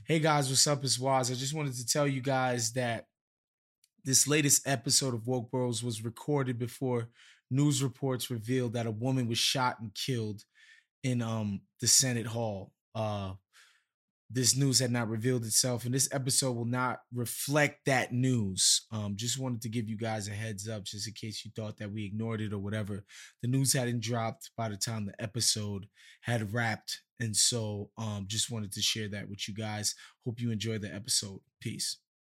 Hey guys, what's up? It's Waz. I just wanted to tell you guys that this latest episode of Woke Bros was recorded before news reports revealed that a woman was shot and killed in the Senate Hall. This news had not revealed itself, and this episode will not reflect that news. Just wanted to give you guys a heads up, just in case you thought that we ignored it or whatever. The news hadn't dropped by the time the episode had wrapped, and so just wanted to share that with you guys. Hope you enjoy the episode. Peace.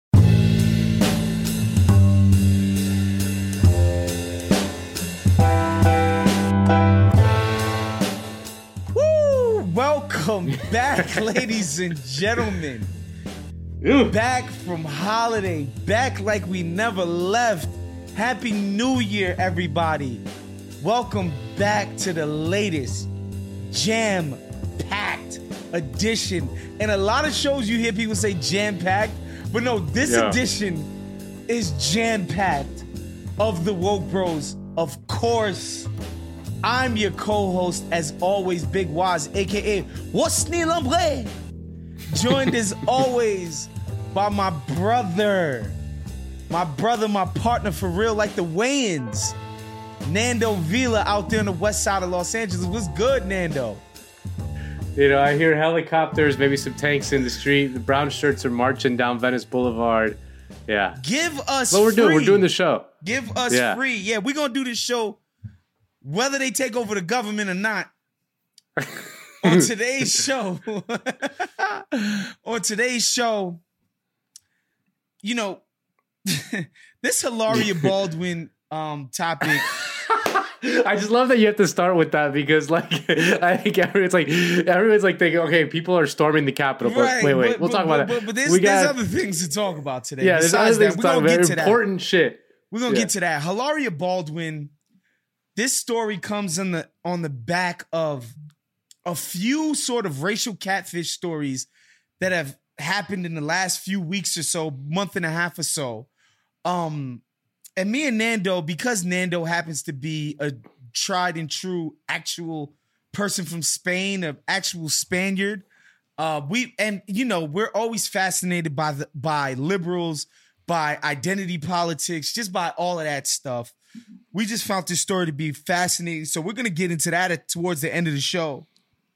Welcome back, ladies and gentlemen. Back from holiday, back like we never left. Happy New Year, everybody. Welcome back to the latest jam-packed edition. And a lot of shows you hear people say jam-packed, but no, this edition is jam-packed of the Woke Bros. Of course, I'm your co-host, as always, Big Waz, a.k.a. What's Neil Lambre? Joined as always by my brother, my partner for real, like the Wayans, Nando Vila, out there on the west side of Los Angeles. What's good, Nando? You know, I hear helicopters, maybe some tanks in the street. The brown shirts are marching down Venice Boulevard. Yeah. Give us what we're free. doing. We're doing the show. Give us free. Yeah, we're going to do this show whether they take over the government or not. On today's show, you know, this Hilaria Baldwin topic. I just love that you have to start with that because, like, I think everyone's like thinking, okay, people are storming the Capitol. But right, wait, we'll talk about that. But there's other things to talk about today. Yeah, there's other things to talk about. Important shit. We're gonna get to that. Hilaria Baldwin. This story comes on the back of a few sort of racial catfish stories that have happened in the last few weeks or so, month and a half or so. And me and Nando, because Nando happens to be a tried and true actual person from Spain, an actual Spaniard, we're always fascinated by liberals, by identity politics, just by all of that stuff. We just found this story to be fascinating, so we're going to get into that towards the end of the show.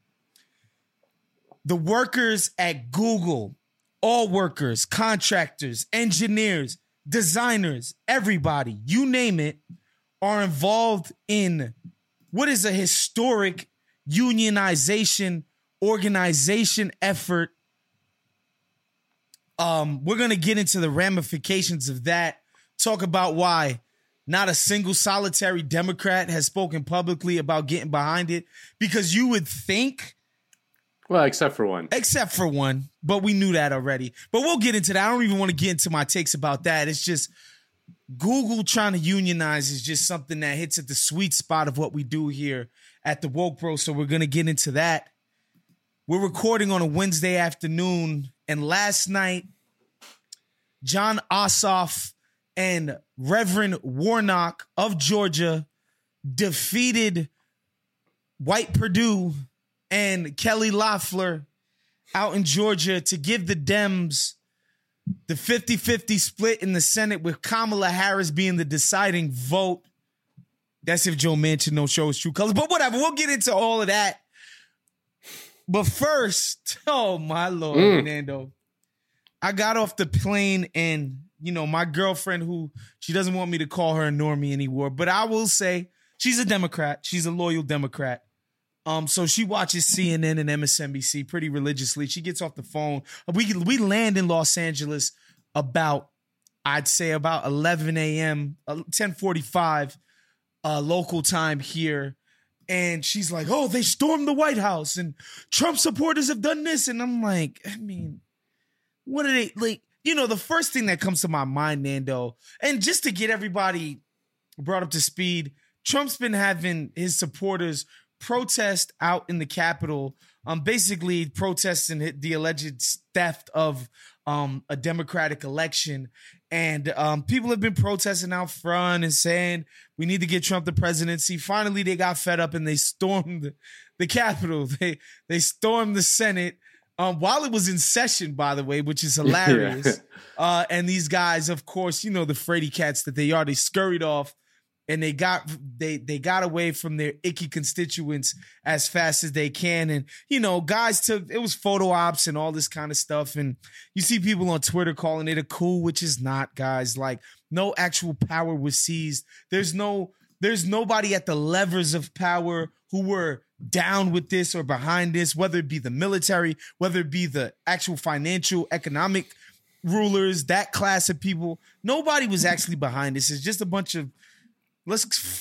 The workers at Google, all workers, contractors, engineers, designers, everybody, you name it, are involved in what is a historic unionization, organization effort. We're going to get into the ramifications of that, talk about why not a single solitary Democrat has spoken publicly about getting behind it, because you would think... Well, except for one. But we knew that already. But we'll get into that. I don't even want to get into my takes about that. It's just Google trying to unionize is just something that hits at the sweet spot of what we do here at the Woke Bro. So we're going to get into that. We're recording on a Wednesday afternoon. And last night, Jon Ossoff and Reverend Warnock of Georgia defeated White Perdue and Kelly Loeffler out in Georgia to give the Dems the 50-50 split in the Senate, with Kamala Harris being the deciding vote. That's if Joe Manchin don't show his true colors. But whatever, we'll get into all of that. But first, oh my Lord, Nando. I got off the plane and, you know, my girlfriend, who she doesn't want me to call her a normie anymore, but I will say she's a Democrat. She's a loyal Democrat. So she watches CNN and MSNBC pretty religiously. She gets off the phone. We land in Los Angeles about 11 a.m., 10:45 local time here. And she's like, oh, they stormed the White House and Trump supporters have done this. And I'm like, I mean, what are they like? You know, the first thing that comes to my mind, Nando, and just to get everybody brought up to speed, Trump's been having his supporters protest out in the Capitol, basically protesting the alleged theft of a Democratic election. And people have been protesting out front and saying, we need to get Trump the presidency. Finally, they got fed up and they stormed the Capitol. They stormed the Senate. while it was in session, by the way, which is hilarious. And these guys, of course, you know, the Frady cats that they are, they scurried off and they got away from their icky constituents as fast as they can. And, you know, guys it was photo ops and all this kind of stuff. And you see people on Twitter calling it a coup, which is not, guys. Like, no actual power was seized. There's nobody at the levers of power who were down with this or behind this, whether it be the military, whether it be the actual financial, economic rulers, that class of people. Nobody was actually behind this. It's just a bunch of, they're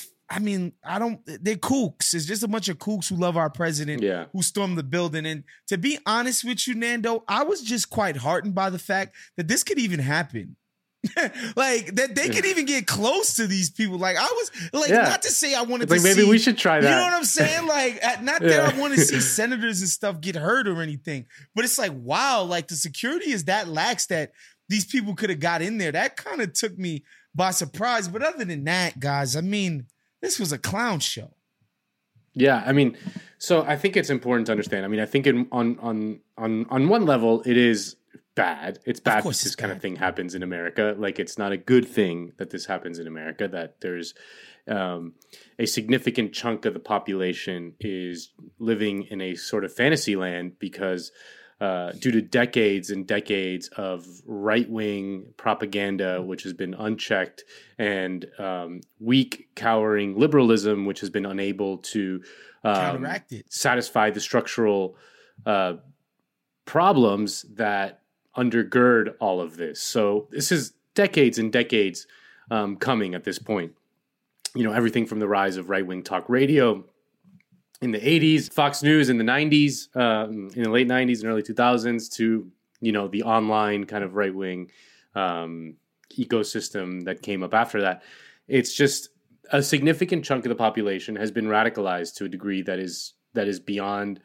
kooks. It's just a bunch of kooks who love our president, who stormed the building. And to be honest with you, Nando, I was just quite heartened by the fact that this could even happen. Like that they could even get close to these people. Like I was like, not to say I wanted to maybe we should try that. You know what I'm saying? Like not that I want to see senators and stuff get hurt or anything, but it's like, wow, like the security is that lax that these people could have got in there. That kind of took me by surprise. But other than that, guys, I mean, this was a clown show. Yeah, I mean, so I think it's important to understand. I mean, I think on one level, it is bad. It's bad that this kind of thing happens in America. Like, it's not a good thing that this happens in America, that there's a significant chunk of the population is living in a sort of fantasy land because due to decades and decades of right-wing propaganda, which has been unchecked, and weak, cowering liberalism, which has been unable to counteract it, satisfy the structural problems that undergird all of this. So this is decades and decades coming at this point. You know, everything from the rise of right-wing talk radio in the 80s, Fox News in the 90s, in the late 90s and early 2000s, to, you know, the online kind of right-wing ecosystem that came up after that. It's just a significant chunk of the population has been radicalized to a degree that is beyond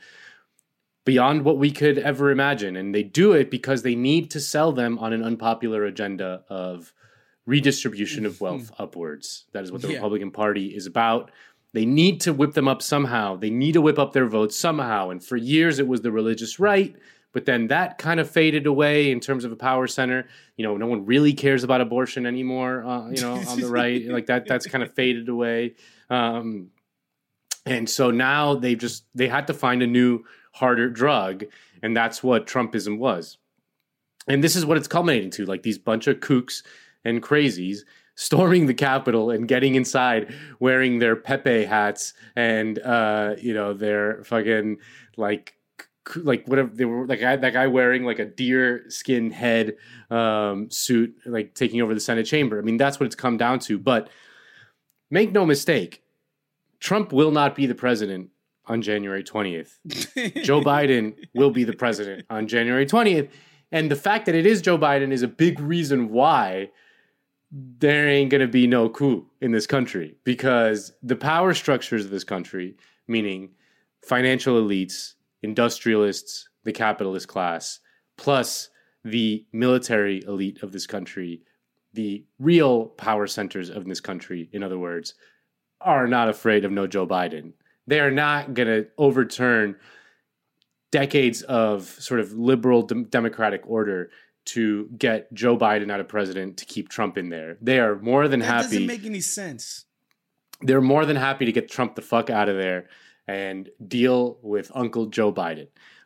what we could ever imagine. And they do it because they need to sell them on an unpopular agenda of redistribution of wealth upwards. That is what the Republican Party is about. They need to whip them up somehow. They need to whip up their votes somehow. And for years, it was the religious right. But then that kind of faded away in terms of a power center. You know, no one really cares about abortion anymore, on the right. Like that's kind of faded away. And so now they had to find a new, harder drug. And that's what Trumpism was. And this is what it's culminating to, like these bunch of kooks and crazies storming the Capitol and getting inside wearing their Pepe hats and, their fucking like whatever they were, like that guy wearing like a deer skin head suit, like taking over the Senate chamber. I mean, that's what it's come down to. But make no mistake, Trump will not be the president on January 20th. Joe Biden will be the president on January 20th. And the fact that it is Joe Biden is a big reason why there ain't going to be no coup in this country, because the power structures of this country, meaning financial elites, industrialists, the capitalist class, plus the military elite of this country, the real power centers of this country, in other words, are not afraid of no Joe Biden. They are not going to overturn decades of sort of liberal democratic order to get Joe Biden out of president to keep Trump in there. They are more than happy. That doesn't make any sense. They're more than happy to get Trump the fuck out of there and deal with Uncle Joe Biden.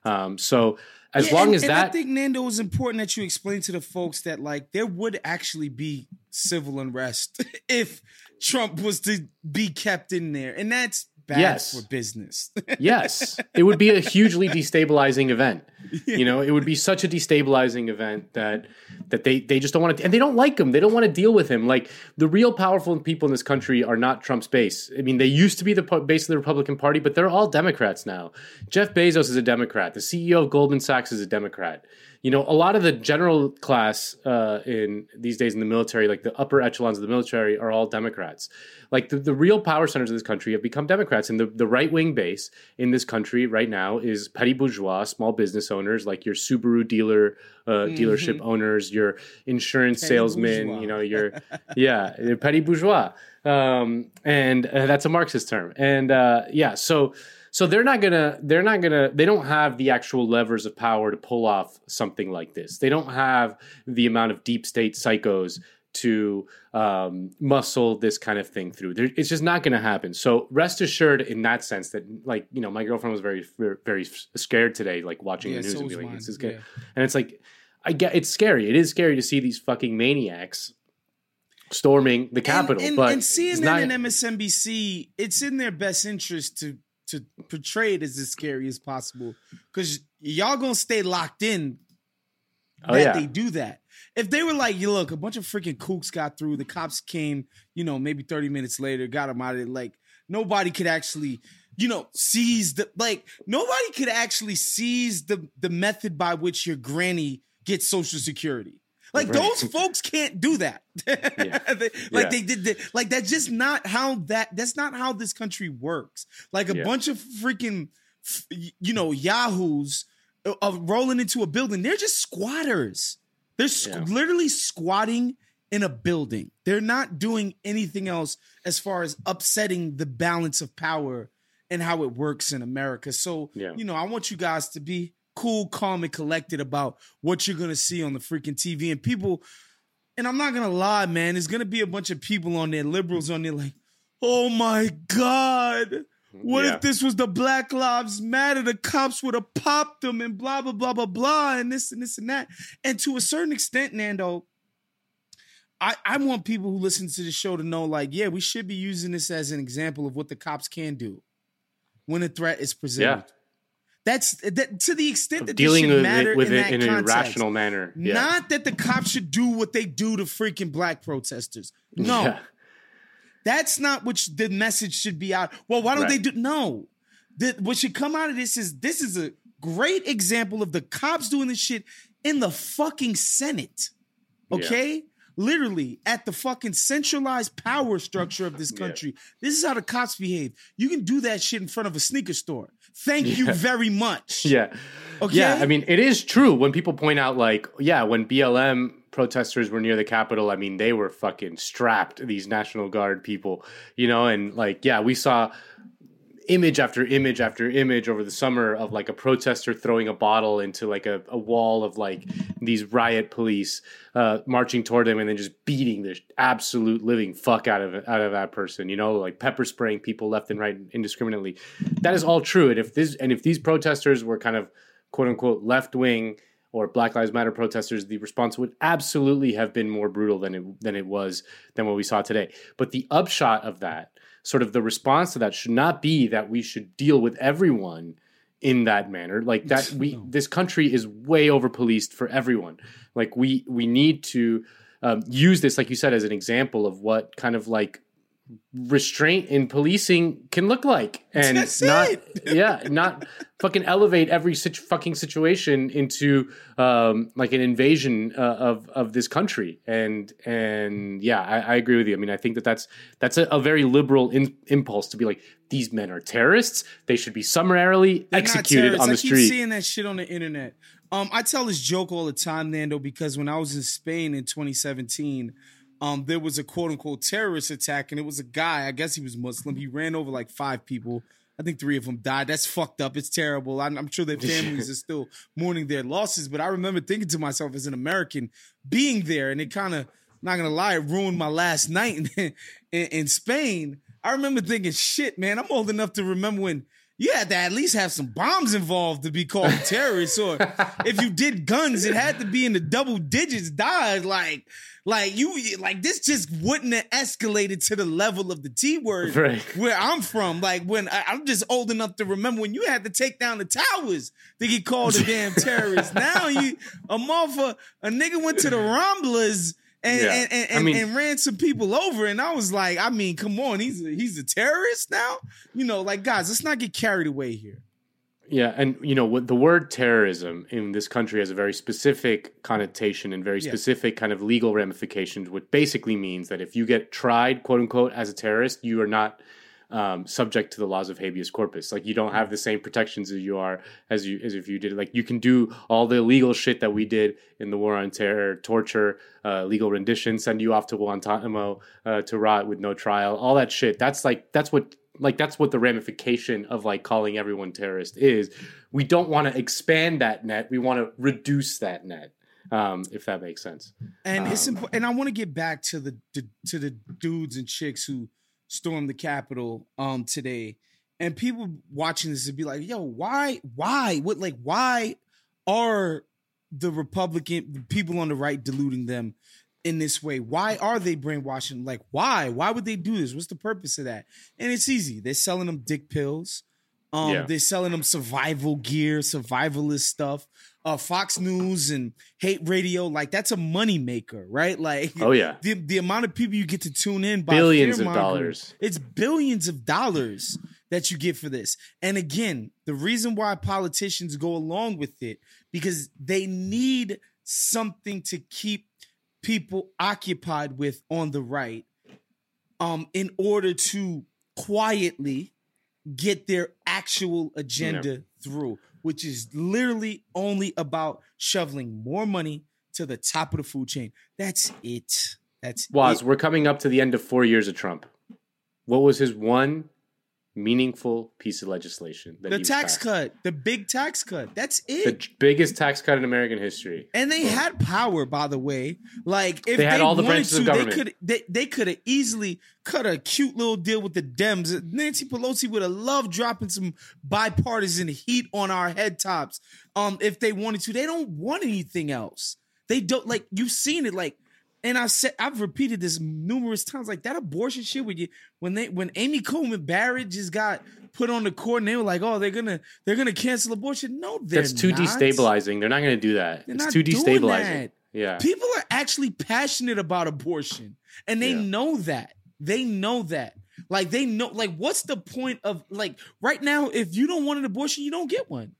So as long as that... I think, Nando, it was important that you explain to the folks that, like, there would actually be civil unrest if Trump was to be kept in there. And that's bad for business. Yes. It would be a hugely destabilizing event. Yeah. You know, it would be such a destabilizing event that they just don't want to, and they don't like him. They don't want to deal with him. Like, the real powerful people in this country are not Trump's base. I mean, they used to be the base of the Republican Party, but they're all Democrats now. Jeff Bezos is a Democrat. The CEO of Goldman Sachs is a Democrat. You know, a lot of the general class in these days in the military, like the upper echelons of the military, are all Democrats. Like the real power centers of this country have become Democrats. And the right-wing base in this country right now is petty bourgeois, small business owners, like your Subaru dealership owners, your insurance petty salesmen, bourgeois. You know, your petty bourgeois. And that's a Marxist term. And so So they don't have the actual levers of power to pull off something like this. They don't have the amount of deep state psychos to muscle this kind of thing through. It's just not going to happen. So rest assured in that sense that, like, you know, my girlfriend was very, very, very scared today, like watching the news and being like, this is good. And it's like, it's scary. It is scary to see these fucking maniacs storming the Capitol. But CNN and MSNBC, it's in their best interest to portray it as scary as possible, because y'all gonna stay locked in that they do that. If they were like, you look, a bunch of freaking kooks got through, the cops came, you know, maybe 30 minutes later, got them out of it. Like, nobody could actually, you know, seize the method by which your granny gets Social Security. Like, those folks can't do that. They did. Like, that's just not how that's not how this country works. Like, a bunch of freaking, you know, yahoos rolling into a building. They're just squatters. They're literally squatting in a building. They're not doing anything else as far as upsetting the balance of power and how it works in America. So, you know, I want you guys to be cool, calm, and collected about what you're going to see on the freaking TV. And people, and I'm not going to lie, man, there's going to be a bunch of people on there, liberals on there, like, oh my God, what if this was the Black Lives Matter? The cops would have popped them and blah, blah, blah, blah, blah, and this and this and that. And to a certain extent, Nando, I want people who listen to the show to know, like, yeah, we should be using this as an example of what the cops can do when a threat is presented. Yeah. That's to the extent that dealing this should matter with it in a rational manner. Yeah. Not that the cops should do what they do to freaking black protesters. No. Yeah. That's not what the message should be out. Well, why don't they do? No. What should come out of this is a great example of the cops doing this shit in the fucking Senate. Okay? Yeah. Literally at the fucking centralized power structure of this country. Yeah. This is how the cops behave. You can do that shit in front of a sneaker store. Thank you very much. Yeah. Okay. Yeah. I mean, it is true when people point out, like, when BLM protesters were near the Capitol, I mean, they were fucking strapped, these National Guard people, you know, and like, we saw image after image after image over the summer of like a protester throwing a bottle into like a wall of like these riot police marching toward him and then just beating the absolute living fuck out of that person, you know, like pepper spraying people left and right indiscriminately. That is all true. And if these protesters were kind of quote unquote left wing or Black Lives Matter protesters, the response would absolutely have been more brutal than what we saw today. But the upshot of that, sort of the response to that, should not be that we should deal with everyone in that manner. Like that, this country is way over policed for everyone. Like we need to use this, like you said, as an example of what kind of like restraint in policing can look like, and not fucking elevate every fucking situation into like an invasion of this country. And I agree with you. I mean, I think that's a very liberal impulse to be like, these men are terrorists. They should be summarily executed on the street. I keep seeing that shit on the internet. I tell this joke all the time, Nando, because when I was in Spain in 2017, there was a quote unquote terrorist attack, and it was a guy, I guess he was Muslim. He ran over like 5 people. I think 3 of them died. That's fucked up. It's terrible. I'm sure their families are still mourning their losses. But I remember thinking to myself as an American being there, and it kind of, not going to lie, it ruined my last night in Spain. I remember thinking, shit, man, I'm old enough to remember when you had to at least have some bombs involved to be called terrorists. Or if you did guns, it had to be in the double digits. Died like this just wouldn't have escalated to the level of the T word where I'm from. Like when I'm just old enough to remember when you had to take down the towers to get called a damn terrorist. Now a nigga went to the Ramblas and ran some people over, and I was like, I mean, come on, he's a terrorist now? You know, like, guys, let's not get carried away here. Yeah, and you know, the word terrorism in this country has a very specific connotation and very specific kind of legal ramifications, which basically means that if you get tried, quote unquote, as a terrorist, you are not subject to the laws of habeas corpus. Like, you don't have the same protections as if you did. Like, you can do all the illegal shit that we did in the war on terror, torture, legal rendition, send you off to Guantanamo to rot with no trial, all that shit. That's what that's what the ramification of like calling everyone terrorist is. We don't want to expand that net. We want to reduce that net. If that makes sense. And it's important. And I want to get back to the dudes and chicks who stormed the Capitol today. And people watching this would be like, yo, why are the people on the right deluding them in this way? Why are they brainwashing? Like, why would they do this? What's the purpose of that? And it's easy. They're selling them dick pills. They're selling them survival gear, survivalist stuff. Fox News and hate radio, like that's a money maker, right? Like, oh yeah, the amount of people you get to tune in by billions of dollars. It's billions of dollars that you get for this. And again, the reason why politicians go along with it, because they need something to keep people occupied with on the right, in order to quietly get their actual agenda through, which is literally only about shoveling more money to the top of the food chain. That's it. Waz, we're coming up to the end of 4 years of Trump. What was his one meaningful piece of legislation? The tax cut, the big tax cut. That's it. The biggest tax cut in American history. And they had power, by the way. Like if they had all the branches of government, they could have easily cut a cute little deal with the Dems. Nancy Pelosi would have loved dropping some bipartisan heat on our head tops. If they wanted to, they don't want anything else. They don't, like, you've seen it, like. And I've repeated this numerous times, like that abortion shit when Amy Coney Barrett just got put on the court and they were like, oh, they're gonna cancel abortion. No, that's too destabilizing. They're not gonna do that. It's too destabilizing. Yeah. People are actually passionate about abortion. And they know that. They know that. Like they know, like, what's the point of, like, right now, if you don't want an abortion, you don't get one.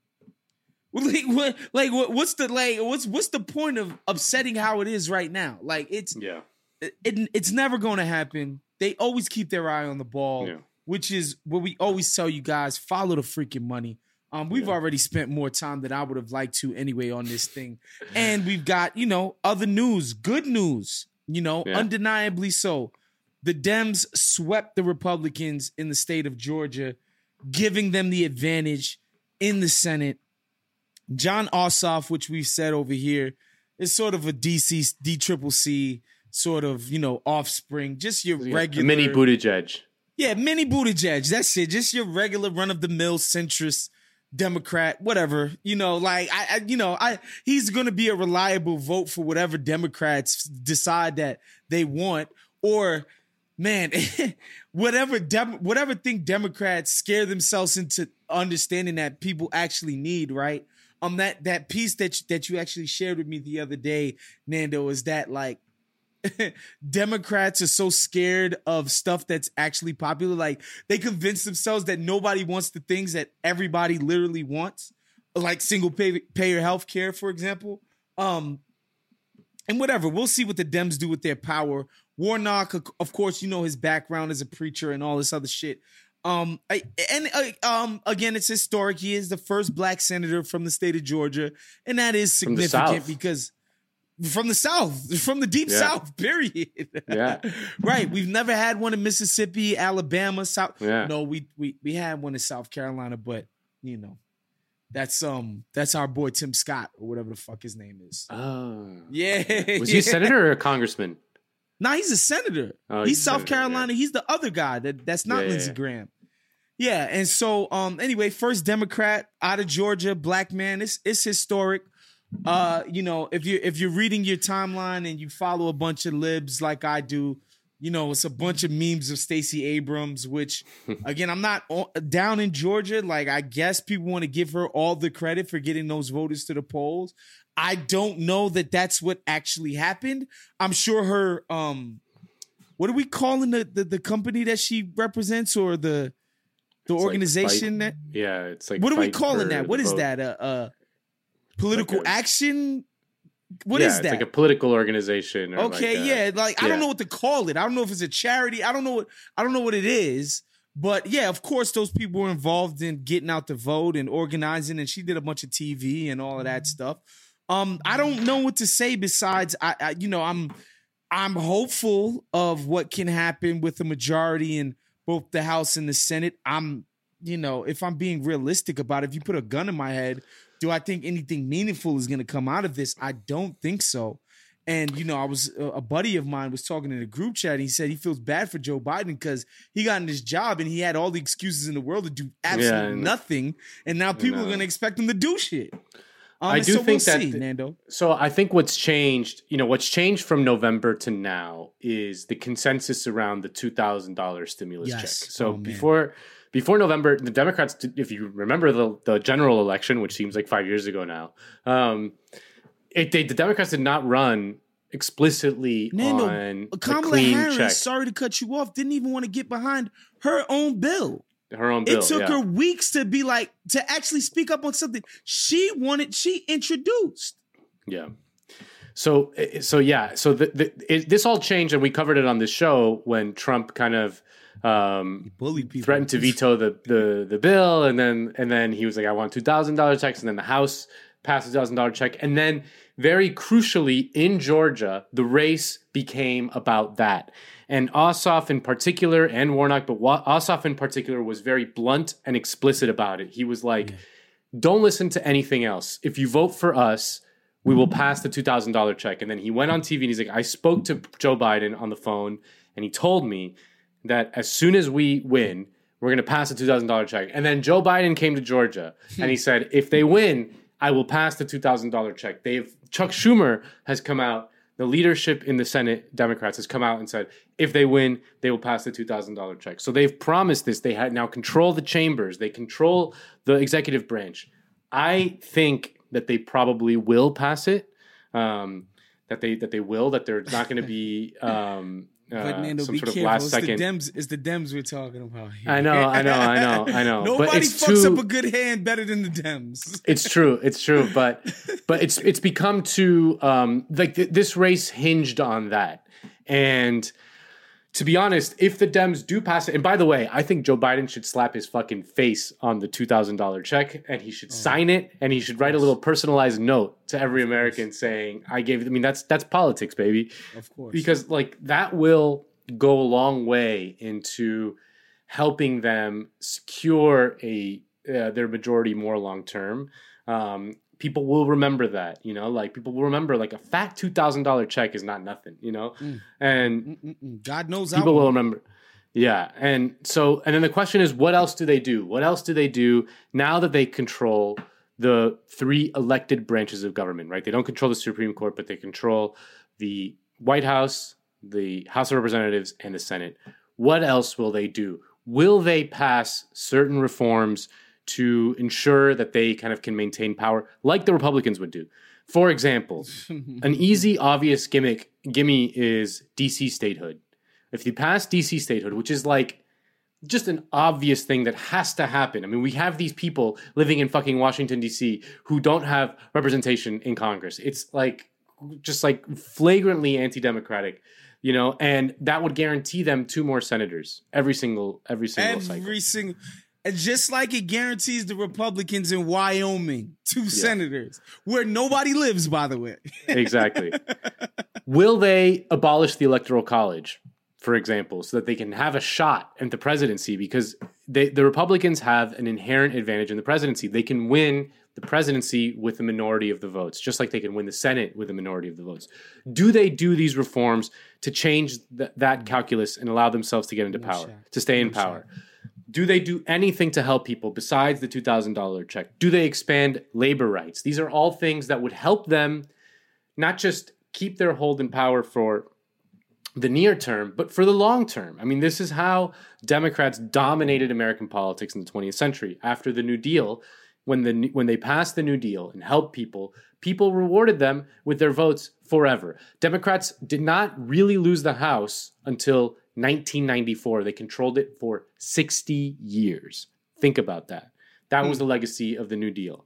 What's the point of upsetting how it is right now? Like it's never going to happen. They always keep their eye on the ball, which is what we always tell you guys: follow the freaking money. We've already spent more time than I would have liked to anyway on this thing, and we've got other news, good news, undeniably so. The Dems swept the Republicans in the state of Georgia, giving them the advantage in the Senate. John Ossoff, which we've said over here, is sort of a DCCC sort of, offspring. Just your regular... mini Buttigieg. Yeah, mini Buttigieg. That's it. Just your regular run-of-the-mill centrist Democrat, whatever. He's going to be a reliable vote for whatever Democrats decide that they want. Or, man, whatever thing Democrats scare themselves into understanding that people actually need, right? That piece that you actually shared with me the other day, Nando, is that like Democrats are so scared of stuff that's actually popular. Like they convince themselves that nobody wants the things that everybody literally wants, like single payer health care, for example. And whatever, we'll see what the Dems do with their power. Warnock, of course, his background as a preacher and all this other shit. Again, it's historic. He is the first black senator from the state of Georgia, and that is significant because from the South, from the deep South, period. Yeah, right. We've never had one in Mississippi, Alabama, South. Yeah. No, we had one in South Carolina, but that's our boy Tim Scott or whatever the fuck his name is. Oh, yeah. Was he a senator or a congressman? Nah, he's a senator. Oh, he's South Carolina. Yeah. He's the other guy that's not Lindsey Graham. Yeah, and so anyway, first Democrat out of Georgia, black man. It's historic. If you're reading your timeline and you follow a bunch of libs like I do, it's a bunch of memes of Stacey Abrams, which again, I'm not down in Georgia. Like I guess people want to give her all the credit for getting those voters to the polls. I don't know that that's what actually happened. I'm sure her what are we calling the company that she represents or the organization like it's like what are we calling that? What is vote. That? Political action? What is that? It's like a political organization. Or okay, I don't know what to call it. I don't know if it's a charity. I don't know what it is. But yeah, of course, those people were involved in getting out the vote and organizing, and she did a bunch of TV and all of that stuff. I don't know what to say besides I'm hopeful of what can happen with the majority in both the House and the Senate. If I'm being realistic about it, if you put a gun in my head, do I think anything meaningful is going to come out of this? I don't think so. And, a buddy of mine was talking in a group chat. And he said he feels bad for Joe Biden because he got in this job and he had all the excuses in the world to do absolutely nothing. And now people are going to expect him to do shit. I do think that, Nando. So I think what's changed from November to now is the consensus around the $2,000 stimulus check. So before November, the Democrats, if you remember the general election, which seems like 5 years ago now, the Democrats did not run explicitly on Kamala a clean Harris, check. Sorry to cut you off, didn't even want to get behind her own bill. It took her weeks to actually speak up on something she introduced. Yeah. So this all changed, and we covered it on this show when Trump kind of threatened to veto the bill, and then he was like, I want $2,000 checks, and then the House passed a $1,000 check, and then very crucially in Georgia, the race became about that. And Ossoff in particular, and Warnock, but Ossoff in particular was very blunt and explicit about it. He was like, don't listen to anything else. If you vote for us, we will pass the $2,000 check. And then he went on TV and he's like, I spoke to Joe Biden on the phone and he told me that as soon as we win, we're going to pass the $2,000 check. And then Joe Biden came to Georgia and he said, if they win, I will pass the $2,000 check. Chuck Schumer has come out. The leadership in the Senate, Democrats, has come out and said, if they win, they will pass the $2,000 check. So they've promised this. They now control the chambers. They control the executive branch. I think that they probably will pass it. That there's not going to be but Nando, some be sort of careful. last second. It's the Dems we're talking about here. I know. Nobody fucks up a good hand better than the Dems. It's true. But it's become too this race hinged on that. And to be honest, if the Dems do pass it, and by the way, I think Joe Biden should slap his fucking face on the $2,000 check and he should sign it and he should write a little personalized note to every American saying, that's politics, baby. Of course. Because that will go a long way into helping them secure their majority more long term. People will remember that, people will remember a fat $2,000 check is not nothing, and God knows people will remember. Yeah. And then the question is, what else do they do? What else do they do now that they control the three elected branches of government, right? They don't control the Supreme Court, but they control the White House, the House of Representatives, and the Senate. What else will they do? Will they pass certain reforms to ensure that they kind of can maintain power like the Republicans would do? For example, an easy, obvious gimme is DC statehood. If you pass DC statehood, which is just an obvious thing that has to happen. I mean, we have these people living in fucking Washington, D.C. who don't have representation in Congress. It's just flagrantly anti-democratic, and that would guarantee them 2 more senators every single cycle. And just like it guarantees the Republicans in Wyoming 2 senators, where nobody lives, by the way. Exactly. Will they abolish the Electoral College, for example, so that they can have a shot at the presidency? Because the Republicans have an inherent advantage in the presidency. They can win the presidency with a minority of the votes, just like they can win the Senate with a minority of the votes. Do they do these reforms to change that calculus and allow themselves to get into power, to stay in power? Do they do anything to help people besides the $2,000 check? Do they expand labor rights? These are all things that would help them not just keep their hold in power for the near term, but for the long term. I mean, this is how Democrats dominated American politics in the 20th century. After the New Deal, when they passed the New Deal and helped people rewarded them with their votes forever. Democrats did not really lose the House until 1994. They controlled it for 60 years. Think about that. That was the legacy of the New Deal.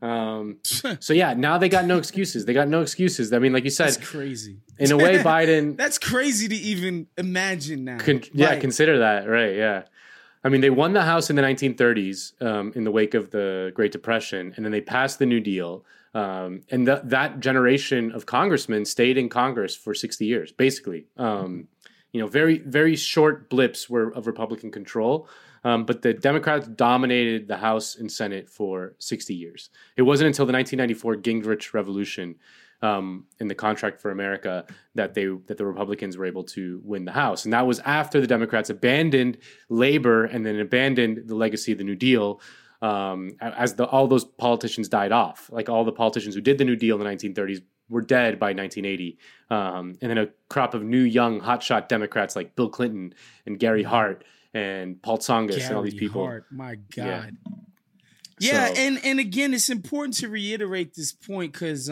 So yeah, now they got no excuses. I mean, like you said, that's crazy. In a way, Biden. That's crazy to even imagine now. Consider that, right? Yeah. I mean, they won the House in the 1930s in the wake of the Great Depression, and then they passed the New Deal. And that generation of congressmen stayed in Congress for 60 years, basically. very, very short blips were of Republican control. But the Democrats dominated the House and Senate for 60 years. It wasn't until the 1994 Gingrich Revolution in the Contract for America that the Republicans were able to win the House. And that was after the Democrats abandoned labor and then abandoned the legacy of the New Deal as all those politicians died off. Like all the politicians who did the New Deal in the 1930s were dead by 1980. And then a crop of new, young, hotshot Democrats like Bill Clinton and Gary Hart and Paul Tsongas and all these people. Hart, my God. Yeah, and again, it's important to reiterate this point because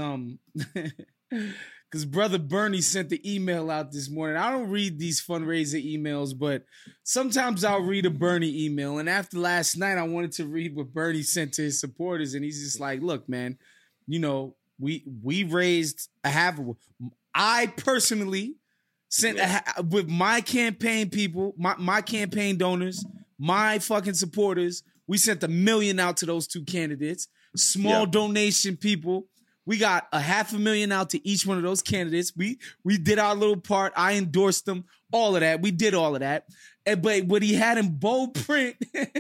Brother Bernie sent the email out this morning. I don't read these fundraiser emails, but sometimes I'll read a Bernie email. And after last night, I wanted to read what Bernie sent to his supporters. And he's just like, look, man, we raised I personally sent with my campaign people, my campaign donors, my fucking supporters. We sent $1 million out to those two candidates. Small donation people. We got $500,000 out to each one of those candidates. We did our little part. I endorsed them. All of that. We did all of that. But what he had in bold print,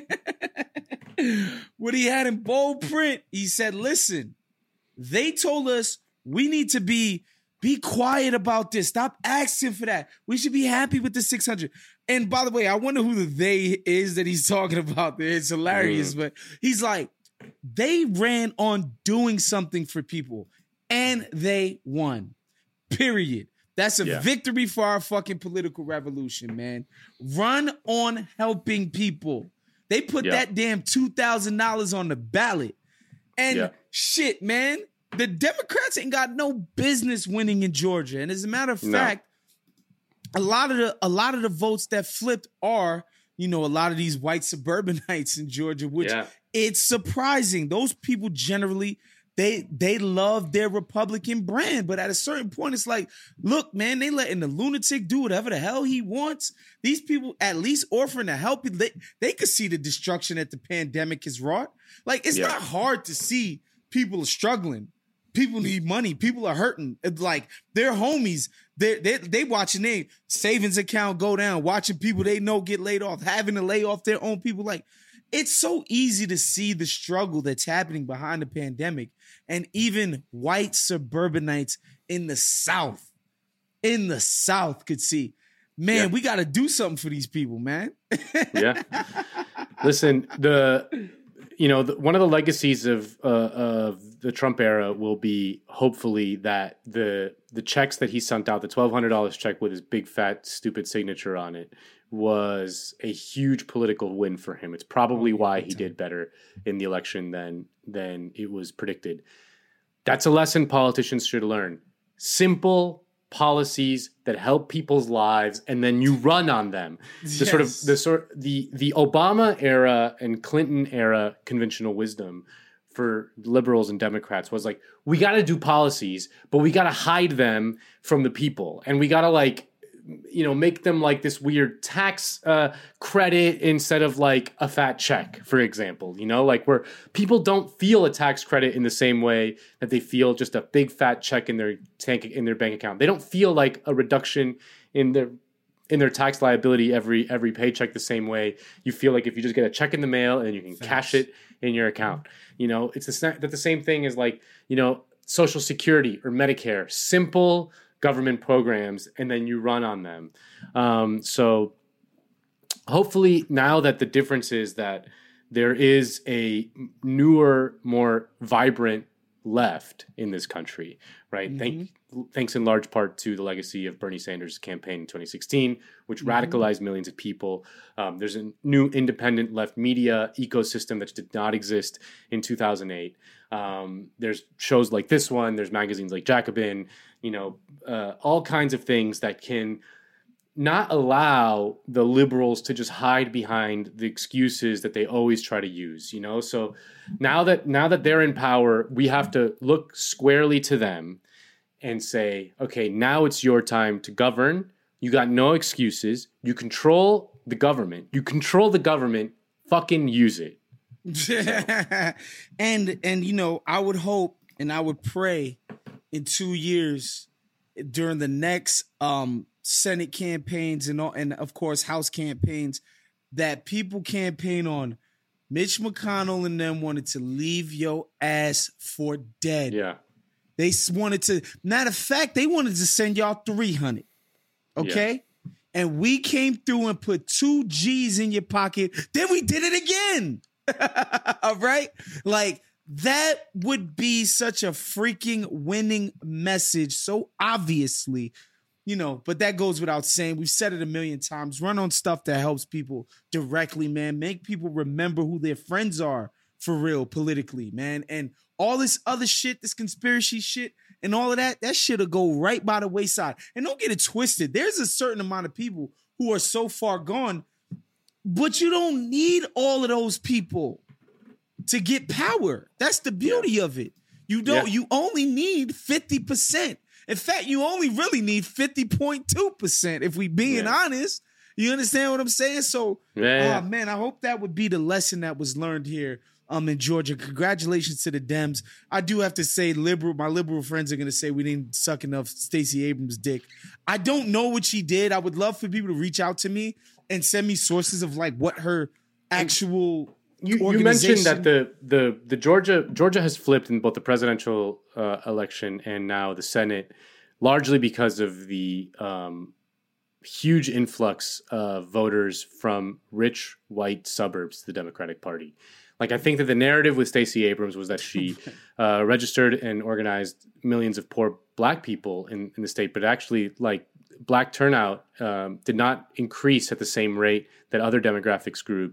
he said, listen, they told us we need to be quiet about this. Stop asking for that. We should be happy with the 600. And by the way, I wonder who the they is that he's talking about there. It's hilarious, but he's like, they ran on doing something for people and they won. Period. That's a victory for our fucking political revolution, man. Run on helping people. They put that damn $2,000 on the ballot. And shit, man, the Democrats ain't got no business winning in Georgia. And as a matter of fact, a lot of the votes that flipped are, a lot of these white suburbanites in Georgia, which it's surprising. Those people generally, they love their Republican brand. But at a certain point, it's like, look, man, they letting the lunatic do whatever the hell he wants. These people at least offering to help. They could see the destruction that the pandemic has wrought. Like, it's not hard to see people are struggling. People need money. People are hurting. It's like their homies, they watching their savings account go down, watching people they know get laid off, having to lay off their own people. Like, it's so easy to see the struggle that's happening behind the pandemic. And even white suburbanites in the South could see, man, we got to do something for these people, man. Listen, one of the legacies of the Trump era will be hopefully that the checks that he sent out, the $1,200 check with his big fat stupid signature on it, was a huge political win for him. It's probably why he did better in the election than it was predicted. That's a lesson politicians should learn. Simple policies that help people's lives, and then you run on them. The Obama era and Clinton era conventional wisdom for liberals and Democrats was like, we got to do policies, but we got to hide them from the people, and we got to make them like this weird tax credit instead of like a fat check, for example, where people don't feel a tax credit in the same way that they feel just a big fat check in their bank account. They don't feel like a reduction in their tax liability every paycheck the same way you feel like if you just get a check in the mail and you can cash it in your account. It's the same thing as Social Security or Medicare, simple government programs, and then you run on them. So hopefully now that the difference is that there is a newer, more vibrant left in this country, right? Thanks in large part to the legacy of Bernie Sanders' campaign in 2016, which radicalized millions of people. There's a new independent left media ecosystem that did not exist in 2008. There's shows like this one. There's magazines like Jacobin, all kinds of things that can not allow the liberals to just hide behind the excuses that they always try to use, So now that they're in power, we have to look squarely to them and say, okay, now it's your time to govern. You got no excuses. You control the government. Fucking use it. And I would hope and I would pray in 2 years during the next Senate campaigns and of course House campaigns that people campaign on. Mitch McConnell and them wanted to leave your ass for dead. Yeah. They wanted to, matter of fact, they wanted to send y'all 300. Okay? Yeah. And we came through and put 2 G's in your pocket. Then we did it again. All right? Like, that would be such a freaking winning message. So obviously, but that goes without saying. We've said it a million times. Run on stuff that helps people directly, man. Make people remember who their friends are for real politically, man. And all this other shit, this conspiracy shit and all of that shit'll go right by the wayside. And don't get it twisted. There's a certain amount of people who are so far gone, but you don't need all of those people to get power. That's the beauty of it. You only need 50%. In fact, you only really need 50.2% if we being honest. You understand what I'm saying? So, man, I hope that would be the lesson that was learned here in Georgia. Congratulations to the Dems. I do have to say, my liberal friends are going to say we didn't suck enough Stacey Abrams' dick. I don't know what she did. I would love for people to reach out to me and send me sources of like what her actual You mentioned that the Georgia has flipped in both the presidential election and now the Senate, largely because of the huge influx of voters from rich white suburbs to the Democratic Party. Like, I think that the narrative with Stacey Abrams was that she registered and organized millions of poor black people in the state, but actually, like, black turnout did not increase at the same rate that other demographics grew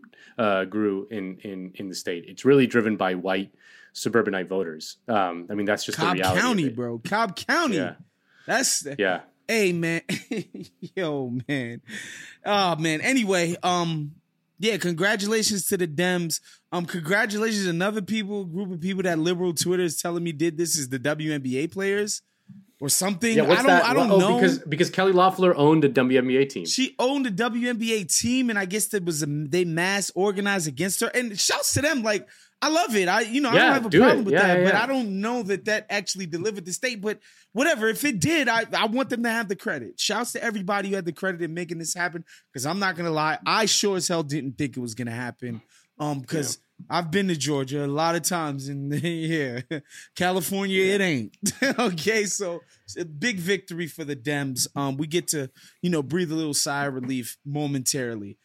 in the state. It's really driven by white suburbanite voters. I mean, that's just Cobb the reality. County, of it. bro. Cobb County. Yeah. That's yeah. Hey, man. Yo, man. Oh, man. Anyway, yeah, congratulations to the Dems. Congratulations to another group of people that liberal Twitter is telling me did this is the WNBA players or something. Yeah, I don't know. Because Kelly Loeffler owned a WNBA team. She owned a WNBA team, and I guess they mass organized against her. And shouts to them, like, I love it. I don't have a problem with that, but I don't know that actually delivered the state. But whatever, if it did, I want them to have the credit. Shouts to everybody who had the credit in making this happen. Because I'm not gonna lie, I sure as hell didn't think it was gonna happen. Because I've been to Georgia a lot of times, and California it ain't. Okay, so it's a big victory for the Dems. We get to breathe a little sigh of relief momentarily.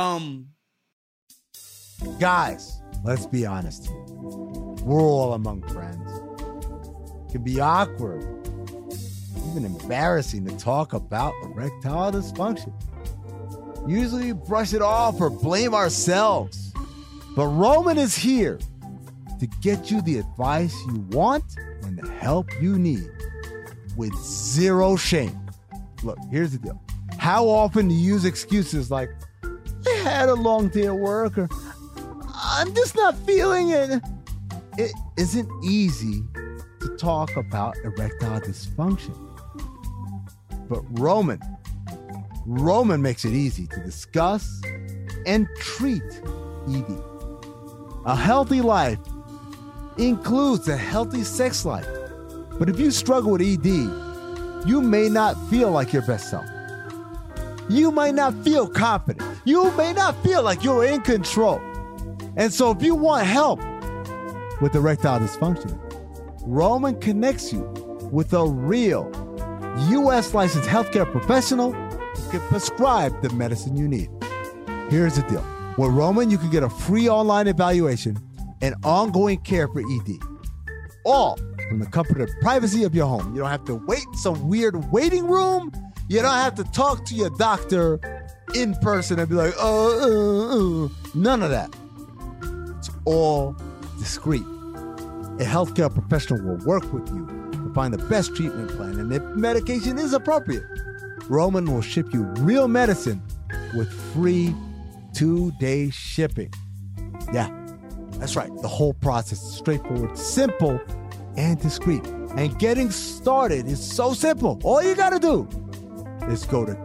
Guys, let's be honest here. We're all among friends. It can be awkward, even embarrassing to talk about erectile dysfunction. Usually we brush it off or blame ourselves. But Roman is here to get you the advice you want and the help you need with zero shame. Look, here's the deal. How often do you use excuses like, I had a long day at work, or I'm just not feeling it? It isn't easy to talk about erectile dysfunction. But Roman makes it easy to discuss and treat ED. A healthy life includes a healthy sex life. But if you struggle with ED, you may not feel like your best self. You might not feel confident. You may not feel like you're in control. And so if you want help with erectile dysfunction, Roman connects you with a real U.S. licensed healthcare professional who can prescribe the medicine you need. Here's the deal. With Roman, you can get a free online evaluation and ongoing care for ED. All from the comfort and privacy of your home. You don't have to wait in some weird waiting room. You don't have to talk to your doctor in person and be like, none of that. It's all discreet. A healthcare professional will work with you to find the best treatment plan, and if medication is appropriate, Roman will ship you real medicine with free 2-day shipping. Yeah, that's right. The whole process is straightforward, simple, and discreet. And getting started is so simple. All you gotta do is go to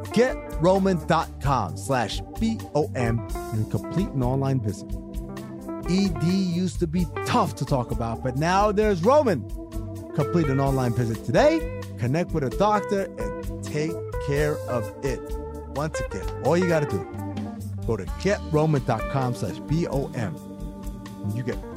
getroman.com/BOM and complete an online visit. ED used to be tough to talk about, but now there's Roman. Complete an online visit today, connect with a doctor, and take care of it. Once again, all you got to do, go to GetRoman.com/BOM. And you get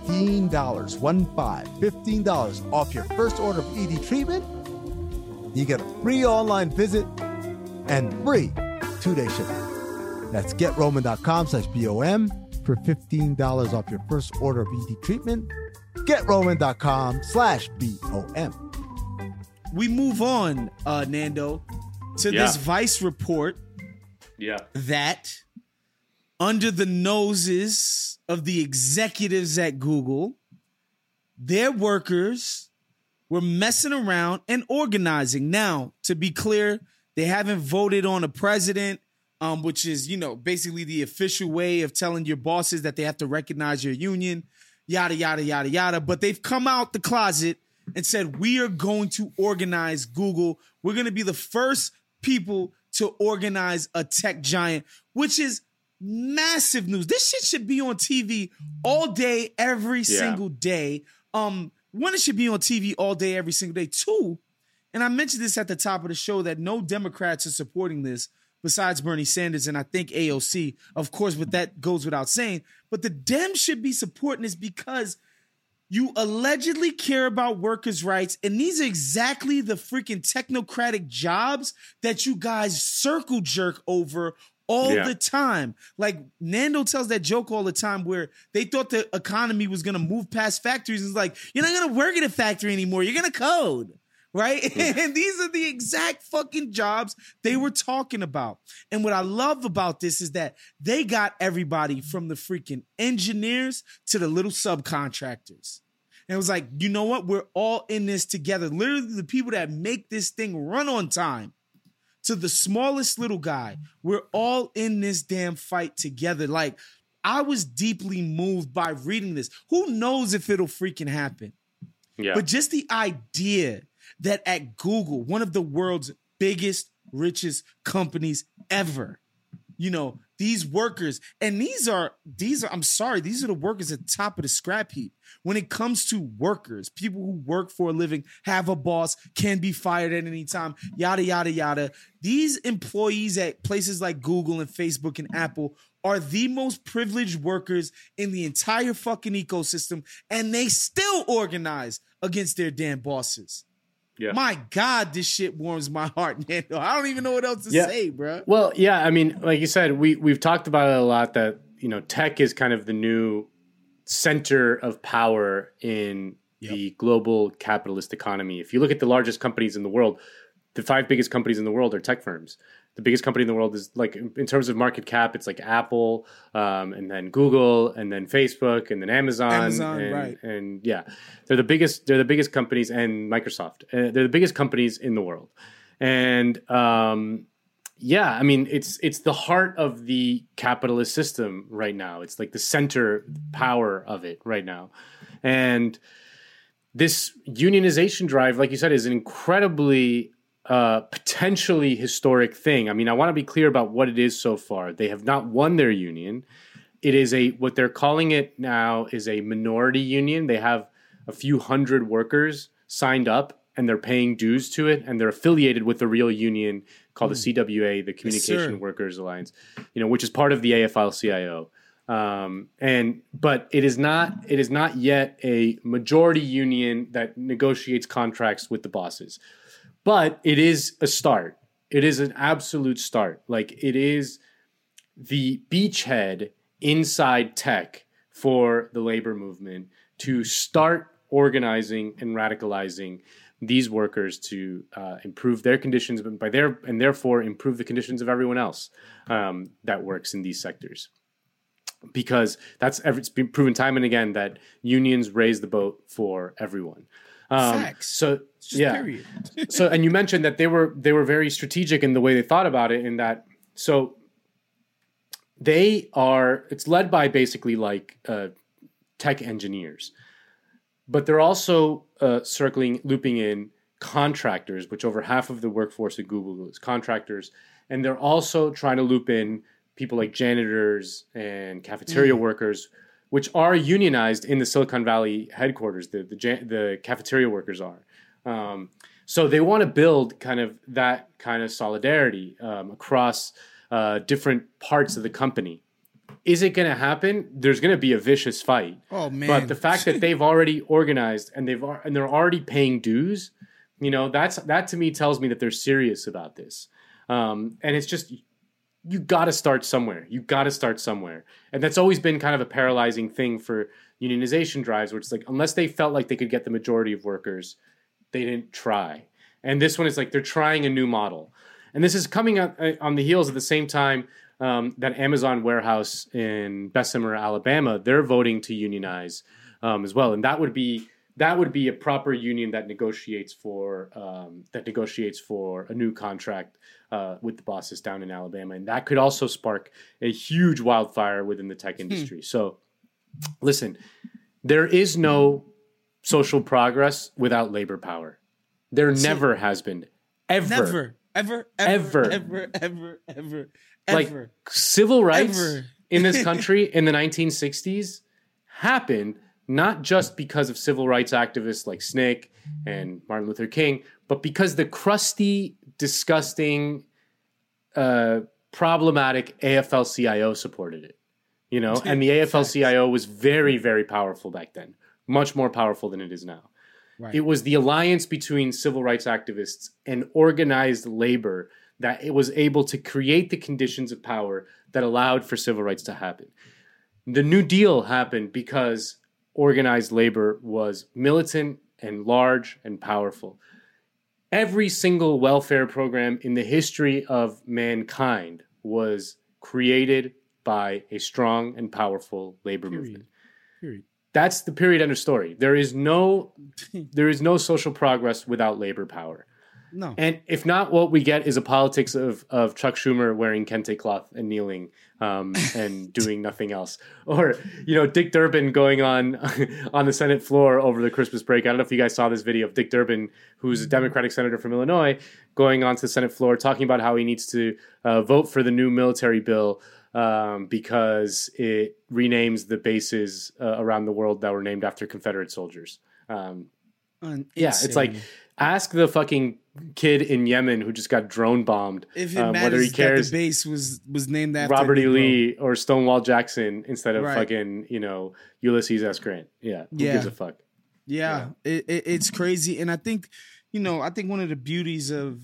$15 off your first order of ED treatment. You get a free online visit and free 2-day shipping. That's GetRoman.com/BOM for $15 off your first order of ED treatment. GetRoman.com/BOM. We move on, Nando, to this Vice report that under the noses of the executives at Google, their workers were messing around and organizing. Now, to be clear, they haven't voted on a president, which is, basically the official way of telling your bosses that they have to recognize your union, yada, yada, yada, yada. But they've come out the closet and said, we are going to organize Google. We're going to be the first people to organize a tech giant, which is massive news. This shit should be on TV all day, every single day. One, it should be on TV all day, every single day. Two, and I mentioned this at the top of the show, that no Democrats are supporting this besides Bernie Sanders and I think AOC, of course, but that goes without saying. But the Dems should be supporting this because you allegedly care about workers' rights, and these are exactly the freaking technocratic jobs that you guys circle jerk over all the time. Like Nando tells that joke all the time where they thought the economy was going to move past factories. It's like, you're not going to work at a factory anymore. You're going to code, right? And these are the exact fucking jobs they were talking about. And what I love about this is that they got everybody from the freaking engineers to the little subcontractors. And it was like, you know what? We're all in this together. Literally the people that make this thing run on time to the smallest little guy. We're all in this damn fight together. Like, I was deeply moved by reading this. Who knows if it'll freaking happen? Yeah. But just the idea that at Google, one of the world's biggest, richest companies ever, these workers, and these are the workers at the top of the scrap heap. When it comes to workers, people who work for a living, have a boss, can be fired at any time, yada, yada, yada. These employees at places like Google and Facebook and Apple are the most privileged workers in the entire fucking ecosystem, and they still organize against their damn bosses. Yeah. My God, this shit warms my heart, man. I don't even know what else to say, bro. Well, yeah, I mean, like you said, we've talked about it a lot that, tech is kind of the new center of power in the global capitalist economy. If you look at the largest companies in the world, the 5 biggest companies in the world are tech firms. The biggest company in the world is, like, in terms of market cap, it's like Apple, and then Google, and then Facebook, and then Amazon, right? And yeah, they're the biggest companies, and Microsoft. They're the biggest companies in the world, and yeah, I mean, it's the heart of the capitalist system right now. It's like the center power of it right now, and this unionization drive, like you said, is an incredibly potentially historic thing. I mean, I want to be clear about what it is so far. They have not won their union. It is what they're calling it now is a minority union. They have a few hundred workers signed up and they're paying dues to it, and they're affiliated with the real union called the CWA, the Communication Workers Alliance, which is part of the AFL-CIO. But it is not yet a majority union that negotiates contracts with the bosses. But it is a start. It is an absolute start. Like, it is the beachhead inside tech for the labor movement to start organizing and radicalizing these workers to improve their conditions, and therefore improve the conditions of everyone else that works in these sectors. Because it's been proven time and again that unions raise the boat for everyone. So yeah. Period. So, and you mentioned that they were very strategic in the way they thought about it, in that, so it's led by basically like tech engineers, but they're also looping in contractors, which over half of the workforce at Google is contractors. And they're also trying to loop in people like janitors and cafeteria workers, which are unionized in the Silicon Valley headquarters. The cafeteria workers are. So they want to build kind of that kind of solidarity across different parts of the company. Is it going to happen? There's going to be a vicious fight. Oh man! But the fact that they've already organized and they're already paying dues, that to me tells me that they're serious about this. And it's just, you got to start somewhere. And that's always been kind of a paralyzing thing for unionization drives, where it's like, unless they felt like they could get the majority of workers, they didn't try. And this one is like, they're trying a new model. And this is coming up on the heels at the same time that Amazon warehouse in Bessemer, Alabama, they're voting to unionize as well. And that would be a proper union that negotiates for a new contract with the bosses down in Alabama. And that could also spark a huge wildfire within the tech industry. So listen, there is no social progress without labor power. There never has been. Ever. Like, civil rights in this country in the 1960s happened not just because of civil rights activists like SNCC and Martin Luther King, but because the crusty, disgusting, problematic AFL-CIO supported it. And the AFL-CIO was very, very powerful back then, much more powerful than it is now. Right. It was the alliance between civil rights activists and organized labor that it was able to create the conditions of power that allowed for civil rights to happen. The New Deal happened because organized labor was militant and large and powerful. Every single welfare program in the history of mankind was created by a strong and powerful labor movement. Period. That's the period end of story. There is no social progress without labor power. No. And if not, what we get is a politics of Chuck Schumer wearing kente cloth and kneeling and doing nothing else. Or, Dick Durbin going on the Senate floor over the Christmas break. I don't know if you guys saw this video of Dick Durbin, who's a Democratic senator from Illinois, going onto the Senate floor talking about how he needs to vote for the new military bill because it renames the bases around the world that were named after Confederate soldiers. It's like, ask the fucking kid in Yemen who just got drone bombed if it matters whether he cares that the base was named after Robert E. Lee or Stonewall Jackson instead of fucking Ulysses S. Grant. Who gives a fuck? It's crazy. And I think one of the beauties of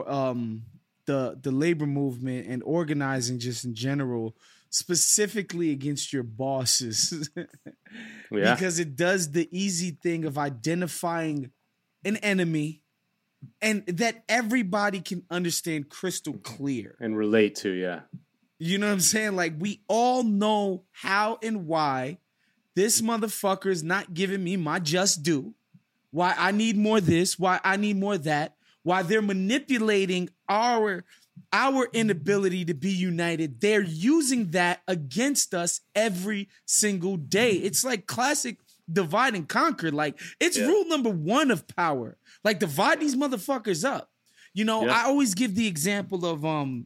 the labor movement and organizing just in general, specifically against your bosses, because it does the easy thing of identifying an enemy and that everybody can understand crystal clear and relate to. You know what I'm saying? Like, we all know how and why this motherfucker is not giving me my just due, why I need more this, why I need more that, why they're manipulating our inability to be united. They're using that against us every single day. It's like classic divide and conquer. Like, it's rule number one of power. Like, divide these motherfuckers up. I always give the example of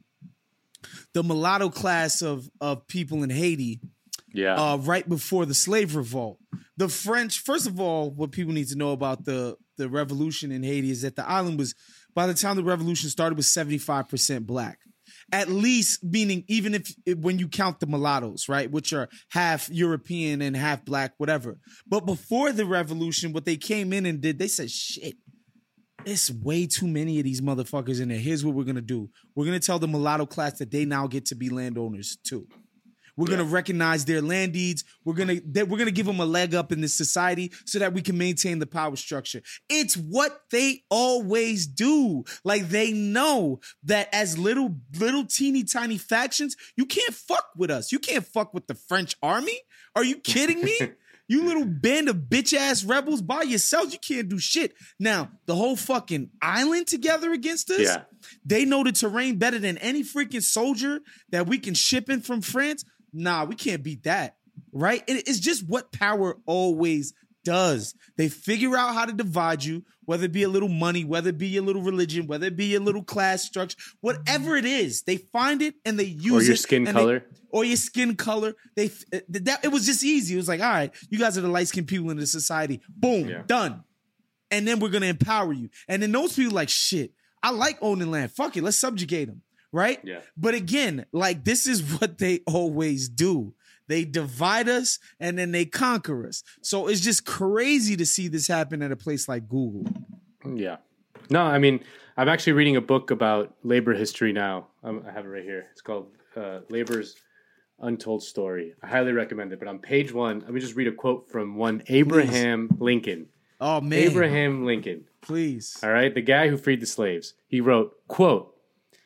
the mulatto class of people in Haiti. Right before the slave revolt. The French, first of all, what people need to know about the revolution in Haiti is that the island was, by the time the revolution started, was 75% black. At least, meaning even when you count the mulattoes, right, which are half European and half black, whatever. But before the revolution, what they came in and did, they said, shit, it's way too many of these motherfuckers in there. Here's what we're going to do. We're going to tell the mulatto class that they now get to be landowners too. We're going to recognize their land deeds. We're going to give them a leg up in this society so that we can maintain the power structure. It's what they always do. Like, they know that as little teeny tiny factions, you can't fuck with us. You can't fuck with the French army. Are you kidding me? You little band of bitch ass rebels by yourselves. You can't do shit. Now, the whole fucking island together against us. They know the terrain better than any freaking soldier that we can ship in from France. Nah, we can't beat that, right? And it's just what power always does. They figure out how to divide you, whether it be a little money, whether it be a little religion, whether it be a little class structure, whatever it is. They find it and they use it. Or your skin color. Or your skin color. It was just easy. It was like, all right, you guys are the light-skinned people in the society. Boom, done. and then we're going to empower you. And then those people like, shit, I like owning land. Fuck it, let's subjugate them, right? Yeah. But again, like this is what they always do. They divide us and then they conquer us. So it's just crazy to see this happen at a place like Google. Yeah. No, I mean, I'm actually reading a book about labor history now. I have it right here. It's called Labor's Untold Story. I highly recommend it. But on page 1, let me just read a quote from one Abraham Lincoln. Oh, man. Abraham Lincoln. Please. All right. The guy who freed the slaves. He wrote, quote,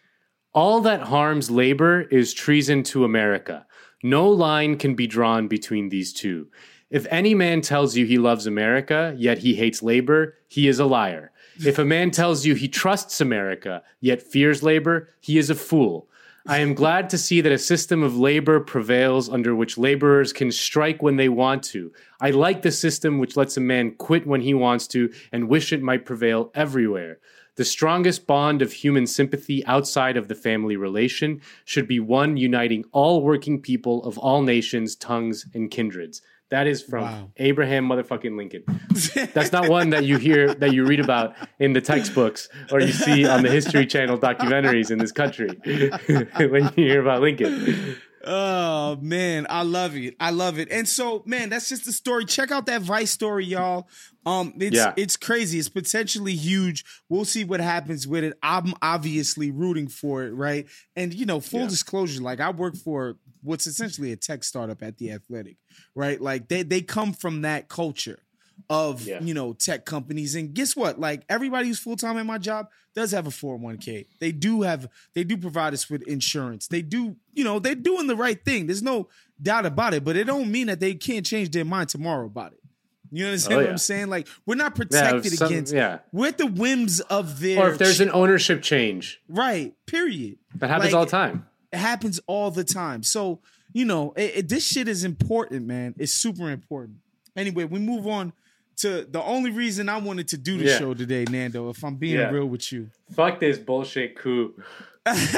"All that harms labor is treason to America. No line can be drawn between these two. If any man tells you he loves America, yet he hates labor, he is a liar. If a man tells you he trusts America, yet fears labor, he is a fool. I am glad to see that a system of labor prevails under which laborers can strike when they want to. I like the system which lets a man quit when he wants to and wish it might prevail everywhere. The strongest bond of human sympathy outside of the family relation should be one uniting all working people of all nations, tongues, and kindreds." That is from Abraham motherfucking Lincoln. That's not one that you hear, that you read about in the textbooks or you see on the History Channel documentaries in this country when you hear about Lincoln. Oh, man, I love it. I love it. And so, man, that's just the story. Check out that Vice story, y'all. It's crazy. It's potentially huge. We'll see what happens with it. I'm obviously rooting for it, right? And, you know, full disclosure, like I work for what's essentially a tech startup at The Athletic, right? Like they come from that culture of, you know, tech companies. And guess what? Like everybody who's full-time at my job does have a 401k. They do provide us with insurance. They do, you know, they're doing the right thing. There's no doubt about it, but it don't mean that they can't change their mind tomorrow about it. You understand what I'm saying? Like we're not protected against, we're at the whims of their, or if there's an ownership change. Right. Period. That happens all the time. It happens all the time. So, you know, this shit is important, man. It's super important. Anyway, we move on to the only reason I wanted to do the show today, Nando, if I'm being real with you. Fuck this bullshit coup. Let's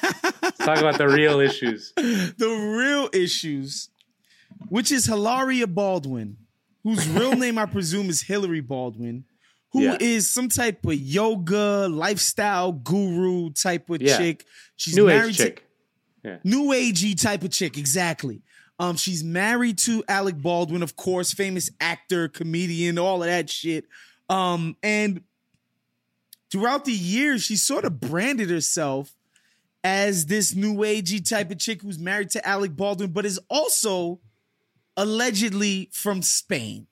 talk about the real issues. The real issues, which is Hilaria Baldwin, whose real name I presume is Hillary Baldwin, who is some type of yoga, lifestyle guru type of chick. She's New married age chick. New agey type of chick, exactly. She's married to Alec Baldwin, of course, famous actor, comedian, all of that shit. And throughout the years, she sort of branded herself as this new agey type of chick who's married to Alec Baldwin, but is also allegedly from Spain.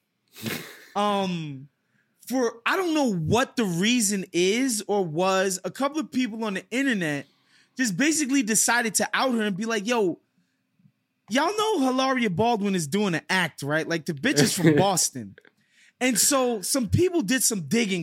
For I don't know what the reason is or was, a couple of people on the internet just basically decided to out her and be like, yo, y'all know Hilaria Baldwin is doing an act, right? Like the bitch is from Boston. And so some people did some digging.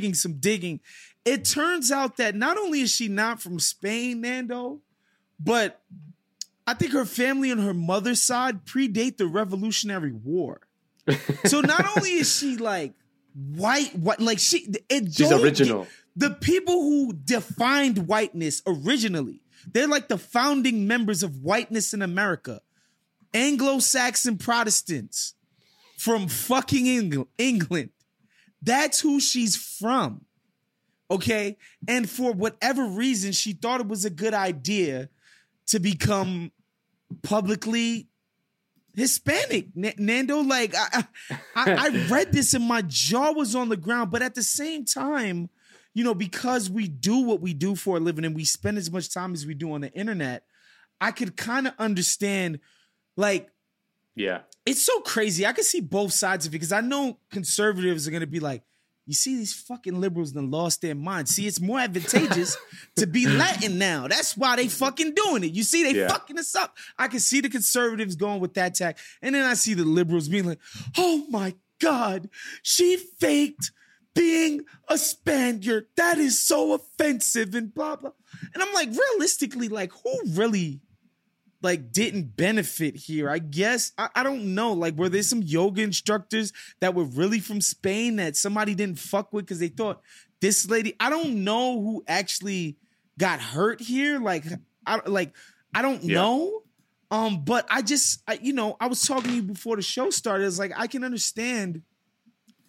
It turns out that not only is she not from Spain, Nando, but I think her family on her mother's side predate the Revolutionary War. So not only is she like white, like she's original. The people who defined whiteness originally, they're like the founding members of whiteness in America. Anglo-Saxon Protestants from fucking England. That's who she's from. Okay? And for whatever reason, she thought it was a good idea to become publicly Hispanic. Nando, like, I read this and my jaw was on the ground, but at the same time, you know, because we do what we do for a living and we spend as much time as we do on the internet, I could kind of understand, like, it's so crazy. I can see both sides of it because I know conservatives are going to be like, you see, these fucking liberals done lost their mind. See, it's more advantageous to be Latin now. That's why they fucking doing it. You see, they fucking us up. I can see the conservatives going with that tack. And then I see the liberals being like, oh my God, she faked being a Spaniard. That is so offensive and blah, blah. And I'm like, realistically, like, who really, like, didn't benefit here? I guess, I don't know. Like, were there some yoga instructors that were really from Spain that somebody didn't fuck with because they thought this lady, I don't know who actually got hurt here. Like, I don't know. But I was talking to you before the show started. It's like, I can understand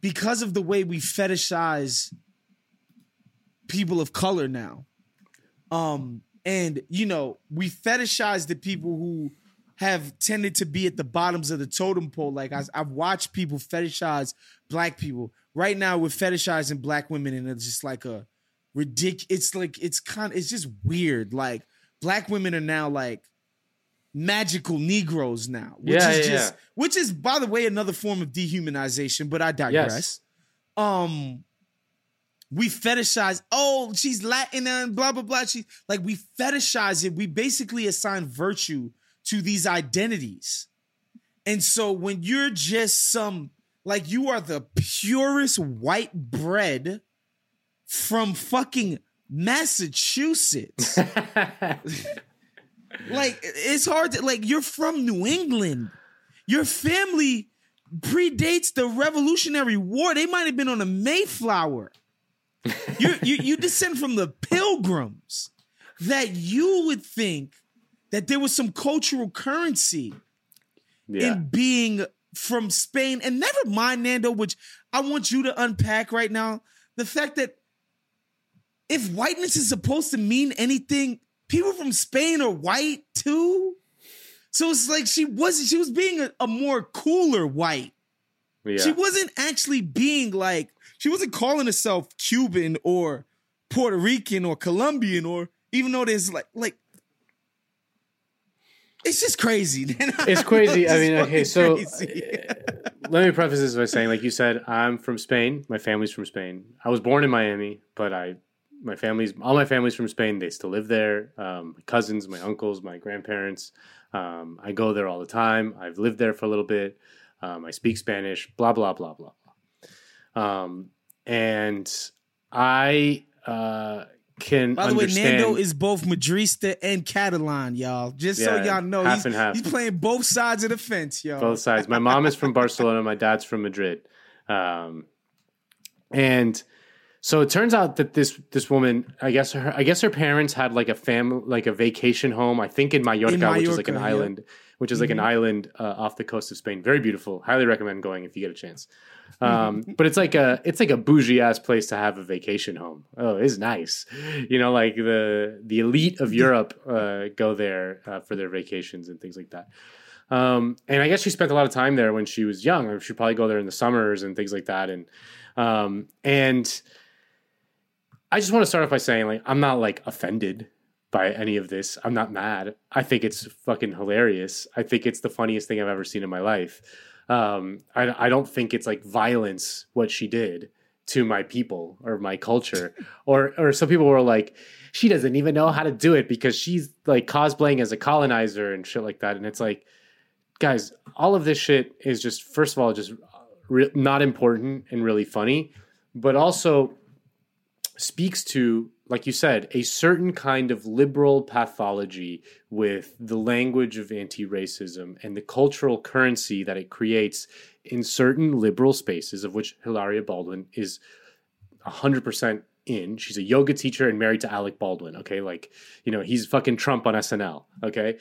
because of the way we fetishize people of color now. And you know, we fetishize the people who have tended to be at the bottoms of the totem pole. Like I've watched people fetishize black people. Right now we're fetishizing black women, and it's just like a ridiculous. It's just weird. Like black women are now like magical Negroes now, which is, by the way, another form of dehumanization, but I digress. Yes. We fetishize, oh, she's Latin and blah, blah, blah. We fetishize it. We basically assign virtue to these identities. And so when you're just you are the purest white bread from fucking Massachusetts. It's hard to, you're from New England. Your family predates the Revolutionary War. They might have been on the Mayflower. You descend from the Pilgrims. That you would think that there was some cultural currency in being from Spain. And never mind, Nando, which I want you to unpack right now, the fact that if whiteness is supposed to mean anything, people from Spain are white too. So it's like she was being a more cooler white. Yeah. She wasn't actually being she wasn't calling herself Cuban or Puerto Rican or Colombian, or even though there's it's just crazy. It's crazy. I mean, okay, so let me preface this by saying, like you said, I'm from Spain. My family's from Spain. I was born in Miami, but all my family's from Spain. They still live there. My cousins, my uncles, my grandparents. I go there all the time. I've lived there for a little bit. I speak Spanish, blah, blah, blah, blah, blah. And I can By the understand. way, Nando is both Madrista and Catalan, y'all. Just so y'all know, half and half. He's playing both sides of the fence, y'all. Both sides. My mom is from Barcelona. My dad's from Madrid. And so it turns out that this woman, I guess her parents had a family, a vacation home, I think in Mallorca, which is an island, an island off the coast of Spain. Very beautiful. Highly recommend going if you get a chance. But it's like a bougie ass place to have a vacation home. Oh, it's nice. You know, the elite of Europe go there for their vacations and things like that. And I guess she spent a lot of time there when she was young, or she'd probably go there in the summers and things like that. And I just want to start off by saying, I'm not offended by any of this. I'm not mad. I think it's fucking hilarious. I think it's the funniest thing I've ever seen in my life. I don't think it's violence what she did to my people or my culture, or some people were like, she doesn't even know how to do it because she's cosplaying as a colonizer and shit like that. And it's like, guys, all of this shit is just, first of all, just not important and really funny, but also speaks to, like you said, a certain kind of liberal pathology with the language of anti-racism and the cultural currency that it creates in certain liberal spaces, of which Hilaria Baldwin is 100% in. She's a yoga teacher and married to Alec Baldwin, okay? He's fucking Trump on SNL, okay?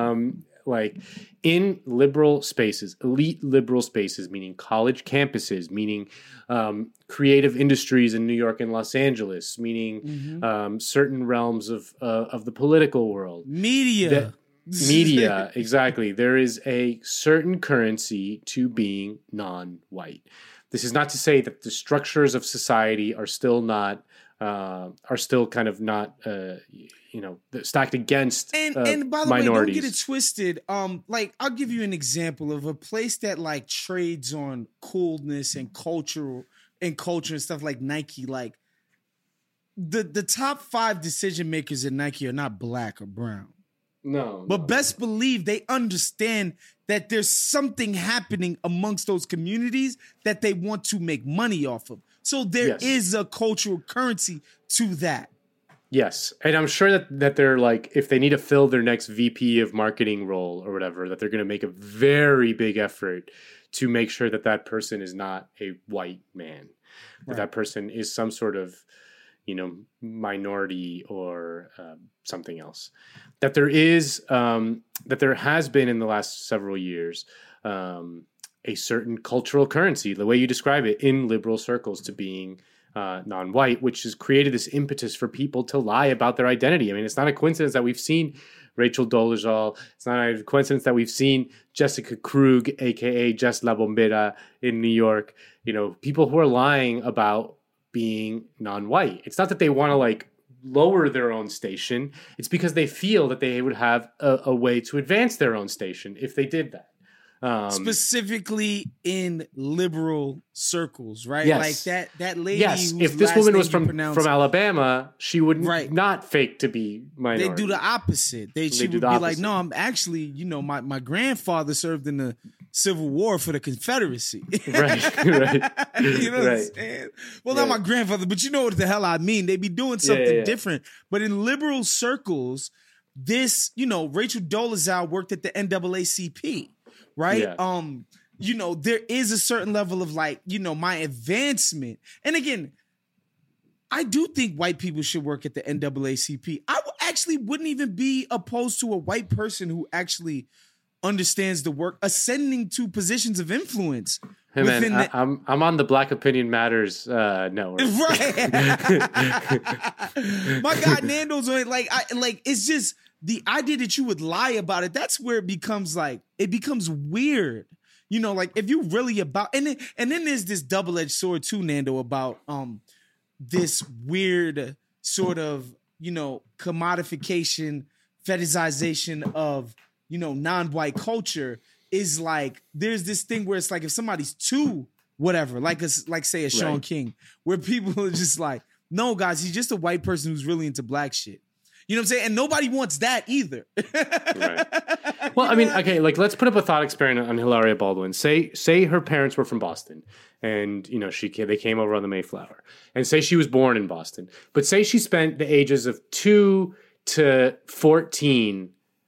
In liberal spaces, elite liberal spaces, meaning college campuses, meaning creative industries in New York and Los Angeles, meaning certain realms of the political world. Media, exactly. There is a certain currency to being non-white. This is not to say that the structures of society are still not, stacked against and by the minorities. way, don't get it twisted. I'll give you an example of a place that trades on coolness and culture and stuff like Nike. The top 5 decision makers at Nike are not black or brown. No. But best believe they understand that there's something happening amongst those communities that they want to make money off of. So there is a cultural currency to that. Yes. And I'm sure that they're if they need to fill their next VP of marketing role or whatever, that they're going to make a very big effort to make sure that person is not a white man, that person is some sort of, minority or something else. That there is, that there has been in the last several years, a certain cultural currency, the way you describe it, in liberal circles to being non-white, which has created this impetus for people to lie about their identity. I mean, it's not a coincidence that we've seen Rachel Dolezal. It's not a coincidence that we've seen Jessica Krug, aka Jess La Bombera, in New York. You know, people who are lying about being non-white. It's not that they want to like lower their own station. It's because they feel that they would have a way to advance their own station if they did that. Specifically in liberal circles, right? Yes. Like that lady. Yes, if this woman was from Alabama, she would not fake to be minority. They do the opposite. She would be like, no, I'm actually, you know, my grandfather served in the Civil War for the Confederacy. Right. You know what I'm saying? Well, not my grandfather, but you know what the hell I mean. They be doing something different. But in liberal circles, this, you know, Rachel Dolezal worked at the NAACP. Right. Yeah. You know, there is a certain level of like, you know, my advancement. And again, I do think white people should work at the NAACP. I actually wouldn't even be opposed to a white person who actually understands the work, ascending to positions of influence. Hey man, I'm on the Black Opinion Matters network. Right. My God, Nando's on it. Like it's just the idea that you would lie about it. That's where it becomes weird. You know, like if you really about and then there's this double-edged sword too, Nando, about this weird sort of, you know, commodification, fetishization of, you know, non-white culture. Is like there's this thing where it's like if somebody's too whatever, like say a Sean King, where people are just like, no, guys, he's just a white person who's really into black shit. You know what I'm saying? And nobody wants that either. Right. Well, I mean, okay, like let's put up a thought experiment on Hilaria Baldwin. Say her parents were from Boston, and you know they came over on the Mayflower, and say she was born in Boston, but say she spent the ages of 2 to 14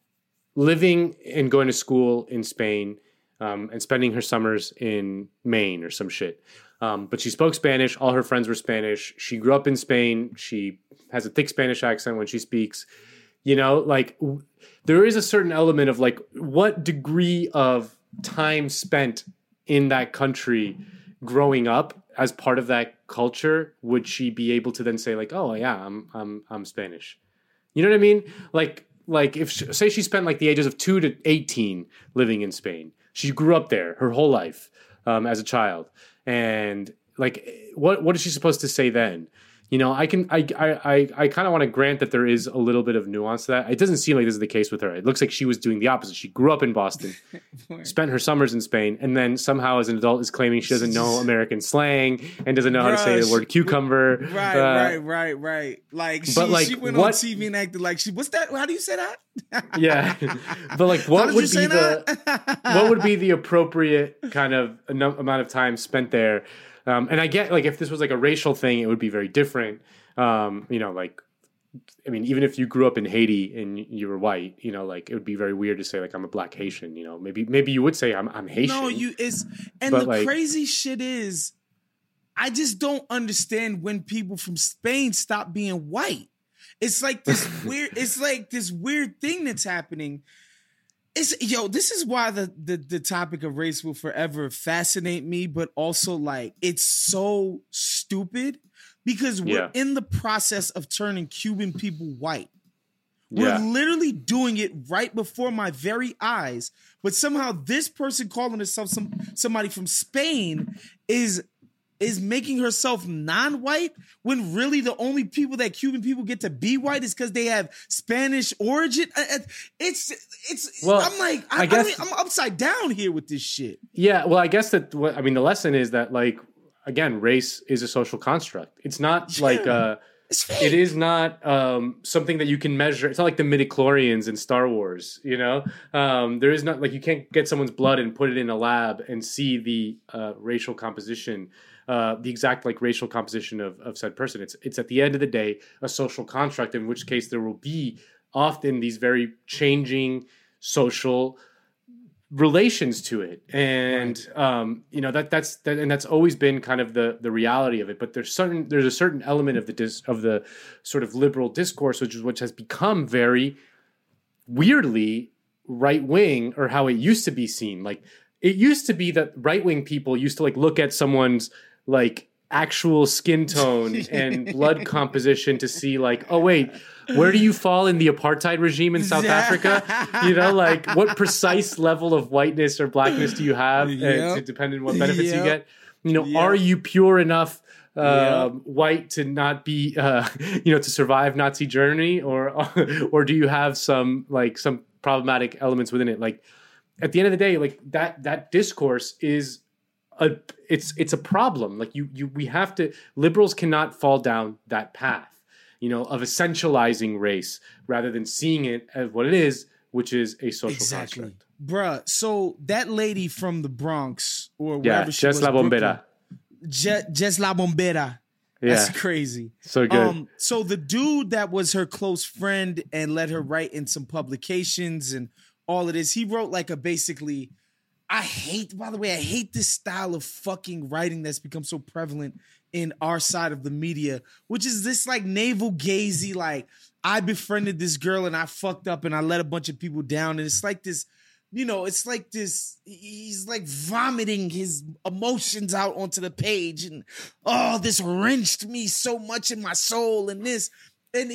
living and going to school in Spain, and spending her summers in Maine or some shit. But she spoke Spanish. All her friends were Spanish. She grew up in Spain. She has a thick Spanish accent when she speaks. You know, like there is a certain element of like what degree of time spent in that country growing up as part of that culture would she be able to then say like, oh yeah, I'm Spanish. You know what I mean? Like if say she spent like the ages of 2 to 18 living in Spain. She grew up there her whole life as a child. And like, what is she supposed to say then? You know, I kind of want to grant that there is a little bit of nuance to that. It doesn't seem like this is the case with her. It looks like she was doing the opposite. She grew up in Boston, spent her summers in Spain, and then somehow as an adult is claiming she doesn't know American slang and doesn't know how to say the word cucumber. Right. Like she went on TV and acted like what's that? How do you say that? Yeah. But like what would be the appropriate kind of amount of time spent there? And I get like if this was like a racial thing, it would be very different. You know, like I mean, even if you grew up in Haiti and you were white, you know, like it would be very weird to say like I'm a black Haitian. You know, maybe you would say I'm Haitian. No, the crazy shit is, I just don't understand when people from Spain stop being white. It's like this weird. It's like this weird thing that's happening. This is why the topic of race will forever fascinate me, but also like it's so stupid because we're in the process of turning Cuban people white. We're literally doing it right before my very eyes, but somehow this person calling herself somebody from Spain is making herself non-white when really the only people that Cuban people get to be white is because they have Spanish origin. I'm like, I'm upside down here with this shit. Yeah, well, I guess the lesson is that like, again, race is a social construct. It's not like it is not something that you can measure. It's not like the midichlorians in Star Wars, you know? There is not like you can't get someone's blood and put it in a lab and see the racial composition. The exact like racial composition of said person. It's at the end of the day a social construct, in which case there will be often these very changing social relations to it, and you know that's always been kind of the reality of it. But there's a certain element of the sort of liberal discourse which has become very weirdly right wing, or how it used to be seen. Like it used to be that right-wing people used to like look at someone's like actual skin tone and blood composition to see like, oh wait, where do you fall in the apartheid regime in South Africa? You know, like what precise level of whiteness or blackness do you have, depending on what benefits you get? You know, are you pure enough white to not be, to survive Nazi Germany, or do you have some problematic elements within it? Like at the end of the day, like that discourse is it's a problem. Like we have to, liberals cannot fall down that path, you know, of essentializing race rather than seeing it as what it is, which is a social construct. Bruh, so that lady from the Bronx or wherever she was, Jess La Bombera. Jess La Bombera. That's crazy. So good. So the dude that was her close friend and let her write in some publications and all of this, he wrote like I hate this style of fucking writing that's become so prevalent in our side of the media, which is this like navel-gazy, like I befriended this girl and I fucked up and I let a bunch of people down. And it's like this, you know, it's like this, he's like vomiting his emotions out onto the page and, oh, this wrenched me so much in my soul and this. And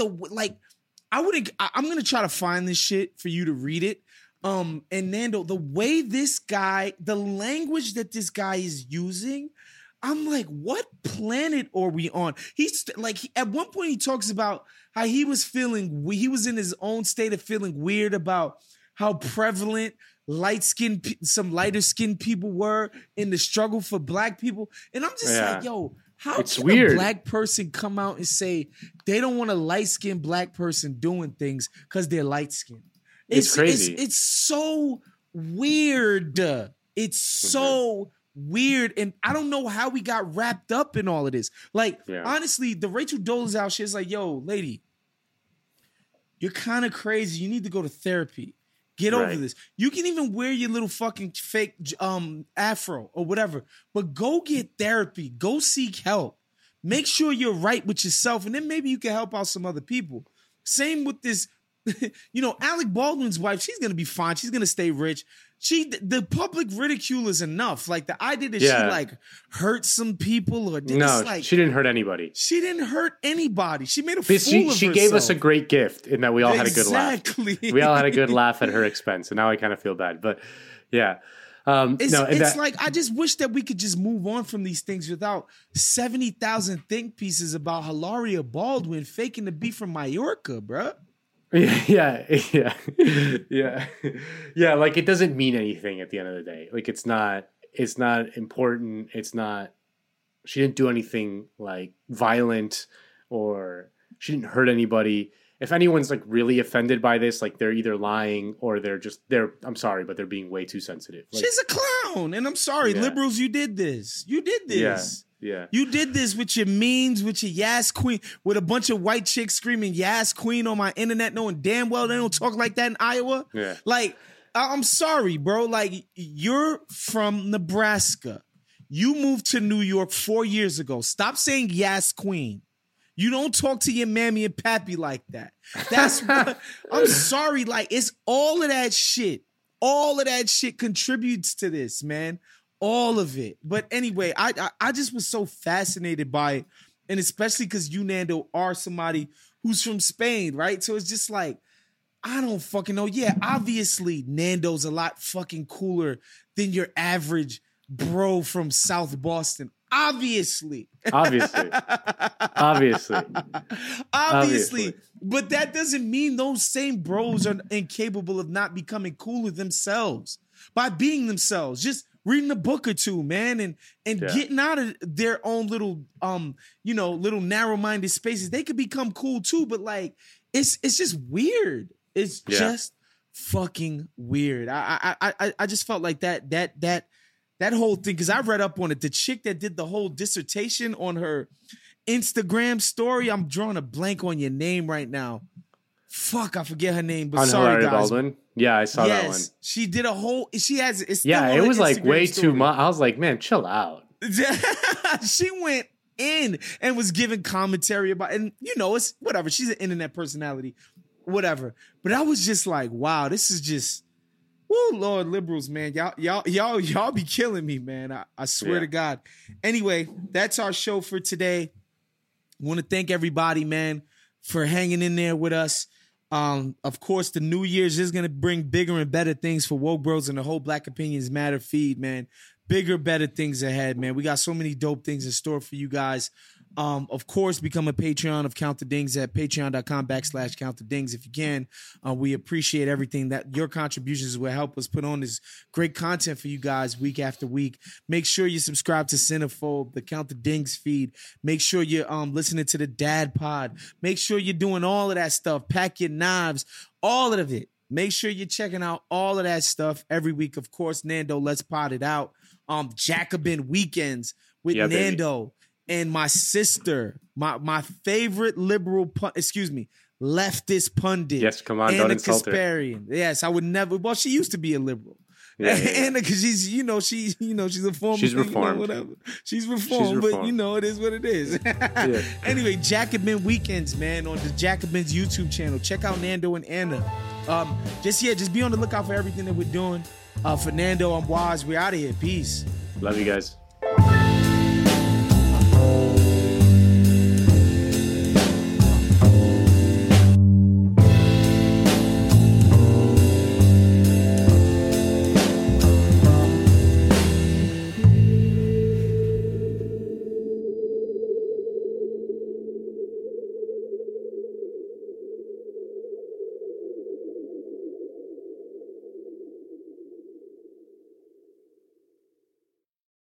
I'm going to try to find this shit for you to read it. And Nando, the way this guy, the language that this guy is using, I'm like, what planet are we on? He's like, at one point he talks about how he was in his own state of feeling weird about how prevalent some lighter skinned people were in the struggle for black people. And I'm just like, yo, how can a black person come out and say they don't want a light skinned black person doing things because they're light skinned? It's crazy. It's so weird. It's so weird. And I don't know how we got wrapped up in all of this. Like, honestly, the Rachel Dolezal shit is like, yo, lady, you're kind of crazy. You need to go to therapy. Get over this. You can even wear your little fucking fake afro or whatever, but go get therapy. Go seek help. Make sure you're right with yourself, and then maybe you can help out some other people. Same with this. You know, Alec Baldwin's wife, she's gonna be fine. She's gonna stay rich. The public ridicule is enough. Like the idea that she like hurt some people or she didn't hurt anybody. She didn't hurt anybody. She made a fool of herself. She gave us a great gift in that we all had a good laugh. We all had a good laugh at her expense, and now I kind of feel bad. But yeah. It's like I just wish that we could just move on from these things without 70,000 think pieces about Hilaria Baldwin faking to be from Mallorca, bruh. Yeah. Like it doesn't mean anything at the end of the day. Like it's not important. She didn't do anything like violent or she didn't hurt anybody. If anyone's like really offended by this, like they're either lying or I'm sorry, but they're being way too sensitive. Like, she's a clown. And I'm sorry, liberals, you did this. Yeah. You did this with your memes, with your Yas Queen, with a bunch of white chicks screaming Yas Queen on my internet, knowing damn well they don't talk like that in Iowa. Yeah. Like, I'm sorry, bro. Like, you're from Nebraska. You moved to New York 4 years ago. Stop saying Yas Queen. You don't talk to your mammy and pappy like that. That's what I'm sorry. Like, it's all of that shit. All of that shit contributes to this, man. All of it. But anyway, I just was so fascinated by it. And especially because you, Nando, are somebody who's from Spain, right? So it's just like, I don't fucking know. Yeah, obviously, Nando's a lot fucking cooler than your average bro from South Boston. Obviously. But that doesn't mean those same bros are incapable of not becoming cooler themselves by being themselves. Just reading a book or two, man, and getting out of their own little little narrow-minded spaces. They could become cool too, but like it's just weird. It's just fucking weird. I just felt like that whole thing, because I read up on it. The chick that did the whole dissertation on her Instagram story, I'm drawing a blank on your name right now. Fuck, I forget her name, but sorry, guys. Baldwin? Yeah, I saw that one. She did a whole. She has. It's it was like way too much. I was like, man, chill out. She went in and was giving commentary about, and it's whatever. She's an internet personality, whatever. But I was just like, wow, this is just Woo, Lord, liberals, man. Y'all be killing me, man. I swear to God. Anyway, that's our show for today. I want to thank everybody, man, for hanging in there with us. Of course, the New Year's is going to bring bigger and better things for Woke Bros and the whole Black Opinions Matter feed, man. Bigger, better things ahead, man. We got so many dope things in store for you guys. Of course, become a Patreon of Count the Dings at patreon.com/Count the Dings if you can. We appreciate everything that your contributions will help us put on this great content for you guys week after week. Make sure you subscribe to Cinephobe, the Count the Dings feed. Make sure you're listening to the Dad Pod. Make sure you're doing all of that stuff. Pack your knives, all of it. Make sure you're checking out all of that stuff every week. Of course, Nando, let's pot it out. Jacobin Weekends with Nando. Baby. And my sister, my favorite liberal, leftist pundit. Yes, come on, don't insult her. Yes, I would never. Well, she used to be a liberal. And because she's a former. She's reformed. Whatever. She's reformed, but it is what it is. Anyway, Jacobin Weekends, man, on the Jacobin's YouTube channel. Check out Nando and Anna. Just be on the lookout for everything that we're doing. For Nando, I'm Waz. We're out of here. Peace. Love you guys.